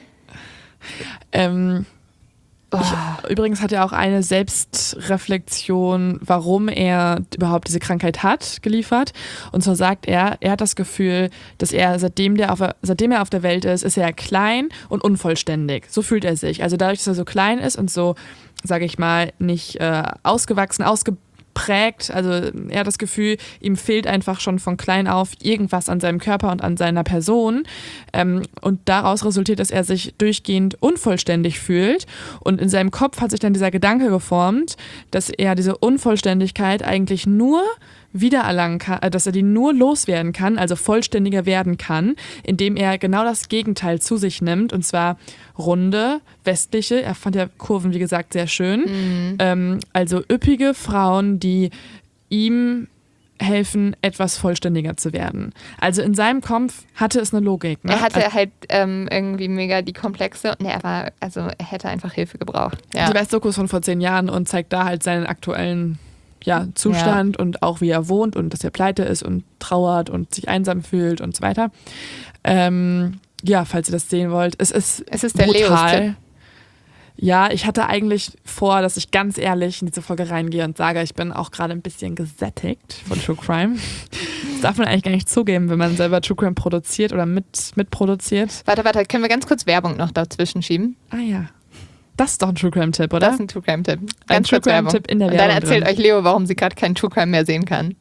ähm, Oh. übrigens hat er auch eine Selbstreflexion, warum er überhaupt diese Krankheit hat, geliefert. Und zwar sagt er, er hat das Gefühl, dass er, seitdem, der auf, seitdem er auf der Welt ist, ist er klein und unvollständig. So fühlt er sich. Also dadurch, dass er so klein ist und so, sage ich mal, nicht äh, ausgewachsen, ausgeprägt, also er hat das Gefühl, ihm fehlt einfach schon von klein auf irgendwas an seinem Körper und an seiner Person. Ähm, und daraus resultiert, dass er sich durchgehend unvollständig fühlt. Und in seinem Kopf hat sich dann dieser Gedanke geformt, dass er diese Unvollständigkeit eigentlich nur wiedererlangen kann, äh, dass er die nur loswerden kann, also vollständiger werden kann, indem er genau das Gegenteil zu sich nimmt, und zwar runde, westliche, er fand ja Kurven, wie gesagt, sehr schön, Mhm. ähm, also üppige Frauen, die ihm helfen, etwas vollständiger zu werden. Also in seinem Kopf hatte es eine Logik. Ne? Er hatte also, halt ähm, irgendwie mega die Komplexe und er war, also er hätte einfach Hilfe gebraucht. Ja. die West-Dokus von vor zehn Jahren und zeigt da halt seinen aktuellen ja, Zustand ja. und auch wie er wohnt und dass er pleite ist und trauert und sich einsam fühlt und so weiter. Ähm, ja, falls ihr das sehen wollt. Es ist, es ist der brutal. Leos-Tipp. Ja, ich hatte eigentlich vor, dass ich ganz ehrlich in diese Folge reingehe und sage, ich bin auch gerade ein bisschen gesättigt von True Crime. Das darf man eigentlich gar nicht zugeben, wenn man selber True Crime produziert oder mit, mitproduziert. Warte, warte, können wir ganz kurz Werbung noch dazwischen schieben? Ah ja. Das ist doch ein True Crime-Tipp, oder? Das ist ein True Crime-Tipp. Ganz ein True Crime-Tipp in der Werbung. Und dann erzählt drin. euch Leo, warum sie gerade keinen True Crime mehr sehen kann.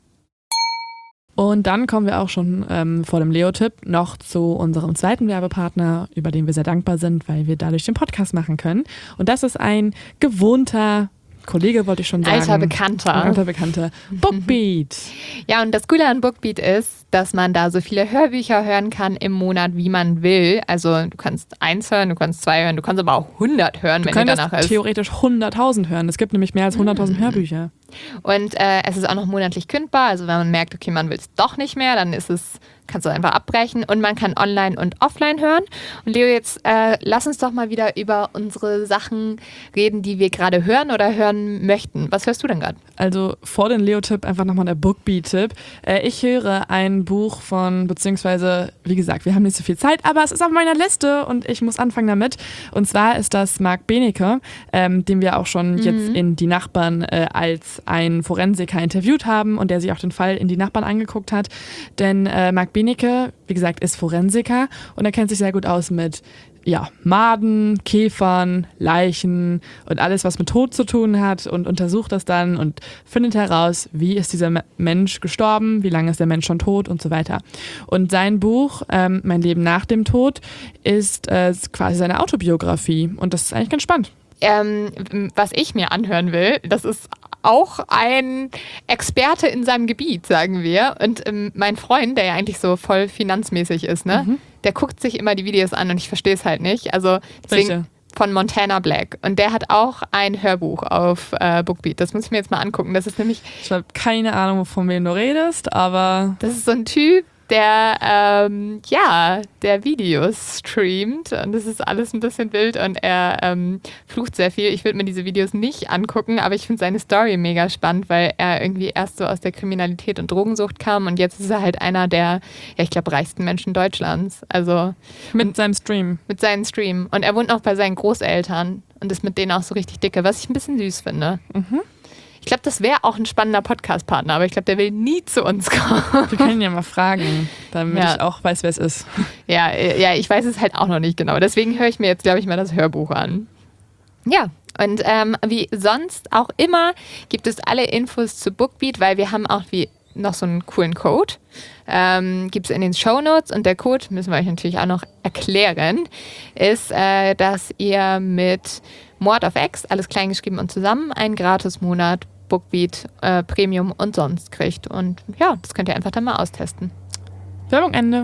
Und dann kommen wir auch schon ähm, vor dem Leo-Tipp noch zu unserem zweiten Werbepartner, über den wir sehr dankbar sind, weil wir dadurch den Podcast machen können. Und das ist ein gewohnter Kollege, wollte ich schon sagen. Alter Bekannter. Ein alter Bekannter. Bookbeat. Ja, und das Coole an Bookbeat ist, dass man da so viele Hörbücher hören kann im Monat, wie man will. Also du kannst eins hören, du kannst zwei hören, du kannst aber auch hundert hören, du wenn dir danach ist. Theoretisch hunderttausend hören. Es gibt nämlich mehr als hunderttausend mhm. Hörbücher. Und äh, es ist auch noch monatlich kündbar. Also wenn man merkt, okay, man will es doch nicht mehr, dann ist es, kannst du einfach abbrechen. Und man kann online und offline hören. Und Leo, jetzt äh, lass uns doch mal wieder über unsere Sachen reden, die wir gerade hören oder hören möchten. Was hörst du denn gerade? Also vor dem Leo-Tipp einfach nochmal der Bookbeat-Tipp. Äh, ich höre ein Buch von, beziehungsweise, wie gesagt, wir haben nicht so viel Zeit, aber es ist auf meiner Liste und ich muss anfangen damit. Und zwar ist das Marc Benecke, ähm, den wir auch schon mhm. jetzt in Die Nachbarn äh, als einen Forensiker interviewt haben und der sich auch den Fall in Die Nachbarn angeguckt hat. Denn äh, Marc Benecke, wie gesagt, ist Forensiker und er kennt sich sehr gut aus mit ja, Maden, Käfern, Leichen und alles, was mit Tod zu tun hat und untersucht das dann und findet heraus, wie ist dieser Mensch gestorben, wie lange ist der Mensch schon tot und so weiter. Und sein Buch, ähm, Mein Leben nach dem Tod, ist äh, quasi seine Autobiografie und das ist eigentlich ganz spannend. Ähm, was ich mir anhören will, das ist auch ein Experte in seinem Gebiet, sagen wir. Und ähm, mein Freund, der ja eigentlich so voll finanzmäßig ist, ne, mhm. der guckt sich immer die Videos an und ich verstehe es halt nicht. Also deswegen Welche? Von Montana Black. Und der hat auch ein Hörbuch auf äh, Bookbeat. Das muss ich mir jetzt mal angucken. Das ist nämlich... Ich habe keine Ahnung, von wem du redest, aber... Das ist so ein Typ, der, ähm, ja, der Videos streamt und das ist alles ein bisschen wild und er ähm, flucht sehr viel. Ich würde mir diese Videos nicht angucken, aber ich finde seine Story mega spannend, weil er irgendwie erst so aus der Kriminalität und Drogensucht kam und jetzt ist er halt einer der, ja, ich glaube, reichsten Menschen Deutschlands. Also mit seinem Stream. Mit seinem Stream. Und er wohnt noch bei seinen Großeltern und ist mit denen auch so richtig dicke, was ich ein bisschen süß finde. Mhm. Ich glaube, das wäre auch ein spannender Podcast-Partner, aber ich glaube, der will nie zu uns kommen. Wir können ihn ja mal fragen, damit ja. ich auch weiß, wer es ist. Ja, ja, ich weiß es halt auch noch nicht genau. Deswegen höre ich mir jetzt, glaube ich, mal das Hörbuch an. Ja, und ähm, wie sonst auch immer gibt es alle Infos zu Bookbeat, weil wir haben auch wie noch so einen coolen Code. Ähm, gibt es in den Shownotes und der Code, müssen wir euch natürlich auch noch erklären, ist, äh, dass ihr mit Mord auf Ex, alles klein geschrieben und zusammen, einen Gratis-Monat Bookbeat äh, Premium und sonst kriegt. Und ja, das könnt ihr einfach dann mal austesten. Werbung Ende.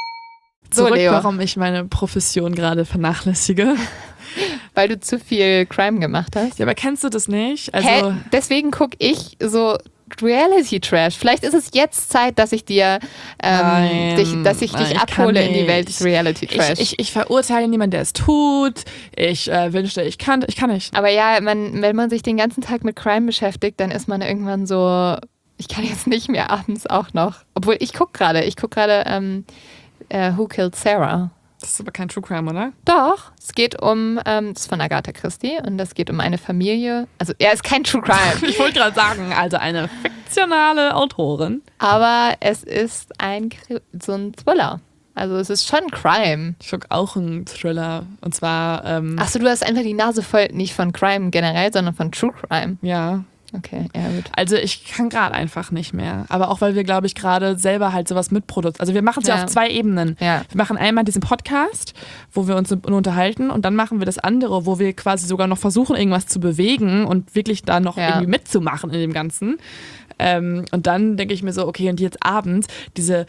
So, Zurück, Leo. Warum ich meine Profession gerade vernachlässige. Weil du zu viel Crime gemacht hast. Ja, aber kennst du das nicht? Also Hä? Deswegen gucke ich so Reality-Trash. Vielleicht ist es jetzt Zeit, dass ich dir, ähm, Nein, dich, dass ich nein, dich ich abhole kann in die Welt nicht. des Reality-Trash. Ich, ich, ich verurteile niemanden, der es tut. Ich äh, wünschte, ich kann. Ich kann nicht. Aber ja, man, wenn man sich den ganzen Tag mit Crime beschäftigt, dann ist man irgendwann so, ich kann jetzt nicht mehr abends auch noch. Obwohl, ich gucke gerade, ich gucke gerade ähm, äh, Who Killed Sarah? Das ist aber kein True Crime, oder? Doch, es geht um, ähm, das ist von Agatha Christie und das geht um eine Familie. Also, er ist kein True Crime. Ich wollte gerade sagen, also eine fiktionale Autorin. Aber es ist ein, so ein Thriller. Also es ist schon Crime. Ich gucke auch einen Thriller. Und zwar... Ähm, Achso, du hast einfach die Nase voll, nicht von Crime generell, sondern von True Crime. Ja. Okay, ja gut. Also ich kann gerade einfach nicht mehr. Aber auch, weil wir, glaube ich, gerade selber halt sowas mitproduzieren. Also wir machen es ja. ja auf zwei Ebenen. Ja. Wir machen einmal diesen Podcast, wo wir uns unterhalten und dann machen wir das andere, wo wir quasi sogar noch versuchen, irgendwas zu bewegen und wirklich da noch ja. irgendwie mitzumachen in dem Ganzen. Ähm, und dann denke ich mir so, okay, und jetzt abends, diese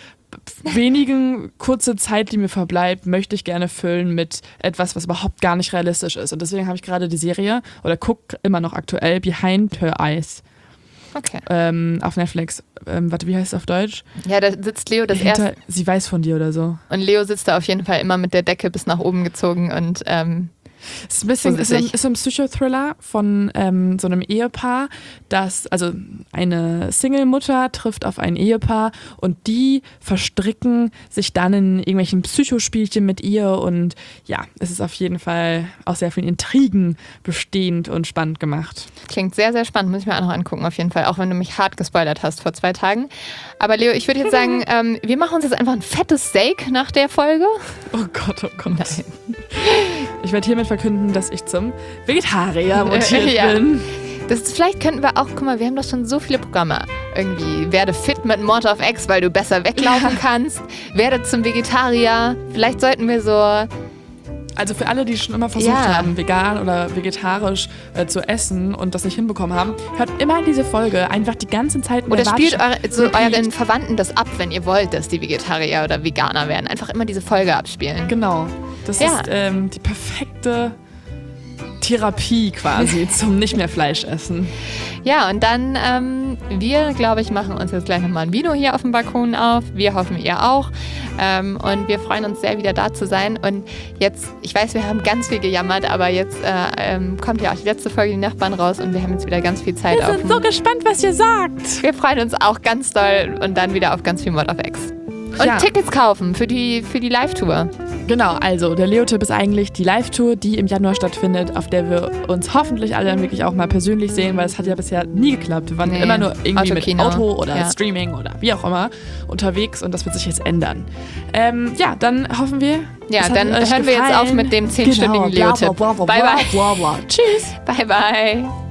wenigen kurze Zeit, die mir verbleibt, möchte ich gerne füllen mit etwas, was überhaupt gar nicht realistisch ist. Und deswegen habe ich gerade die Serie, oder gucke immer noch aktuell, Behind Her Eyes. Okay. Ähm, auf Netflix. Ähm, warte, wie heißt es auf Deutsch? Ja, da sitzt Leo das Hinter, erste. Sie weiß von dir oder so. Und Leo sitzt da auf jeden Fall immer mit der Decke bis nach oben gezogen und ähm, es ist ein bisschen ist ein, ist ein Psychothriller von ähm, so einem Ehepaar, das, also eine Single-Mutter trifft auf ein Ehepaar und die verstricken sich dann in irgendwelchen Psychospielchen mit ihr und ja, es ist auf jeden Fall aus sehr vielen Intrigen bestehend und spannend gemacht. Klingt sehr, sehr spannend, muss ich mir auch noch angucken auf jeden Fall, auch wenn du mich hart gespoilert hast vor zwei Tagen. Aber Leo, ich würde jetzt sagen, ähm, wir machen uns jetzt einfach ein fettes Steak nach der Folge. Oh Gott, oh Gott. Nein. Ich werde hiermit verkünden, dass ich zum Vegetarier mutiert ja. bin. Das ist, vielleicht könnten wir auch, guck mal, wir haben doch schon so viele Programme. Irgendwie, werde fit mit Mord of X, weil du besser weglaufen ja. kannst. Werde zum Vegetarier. Vielleicht sollten wir so... Also für alle, die schon immer versucht ja. haben, vegan oder vegetarisch äh, zu essen und das nicht hinbekommen haben, hört immer diese Folge einfach die ganze Zeit in Oder der spielt eure, so Repeat. euren Verwandten das ab, wenn ihr wollt, dass die Vegetarier oder Veganer werden. Einfach immer diese Folge abspielen. Genau. Das ja. ist ähm, die perfekte Therapie quasi zum nicht mehr Fleisch essen. Ja, und dann, ähm, wir, glaube ich, machen uns jetzt gleich nochmal ein Vino hier auf dem Balkon auf. Wir hoffen, ihr auch. Ähm, und wir freuen uns sehr, wieder da zu sein. Und jetzt, ich weiß, wir haben ganz viel gejammert, aber jetzt äh, ähm, kommt ja auch die letzte Folge, die Nachbarn raus und wir haben jetzt wieder ganz viel Zeit. Wir sind so gespannt, was ihr sagt. Wir freuen uns auch ganz doll und dann wieder auf ganz viel Mord of X. Und ja. Tickets kaufen für die, für die Live-Tour. Genau, also der Leo-Tipp ist eigentlich die Live-Tour, die im Januar stattfindet, auf der wir uns hoffentlich alle dann wirklich auch mal persönlich sehen, weil es hat ja bisher nie geklappt. Wir waren nee. immer nur irgendwie Autokino. mit Auto oder ja. Streaming oder wie auch immer unterwegs und das wird sich jetzt ändern. Ähm, ja, dann hoffen wir, ja, dann hören gefallen. wir jetzt auf mit dem zehnstündigen genau. Leo-Tipp. Bye, bye. Bye, bye. Tschüss. Bye, bye.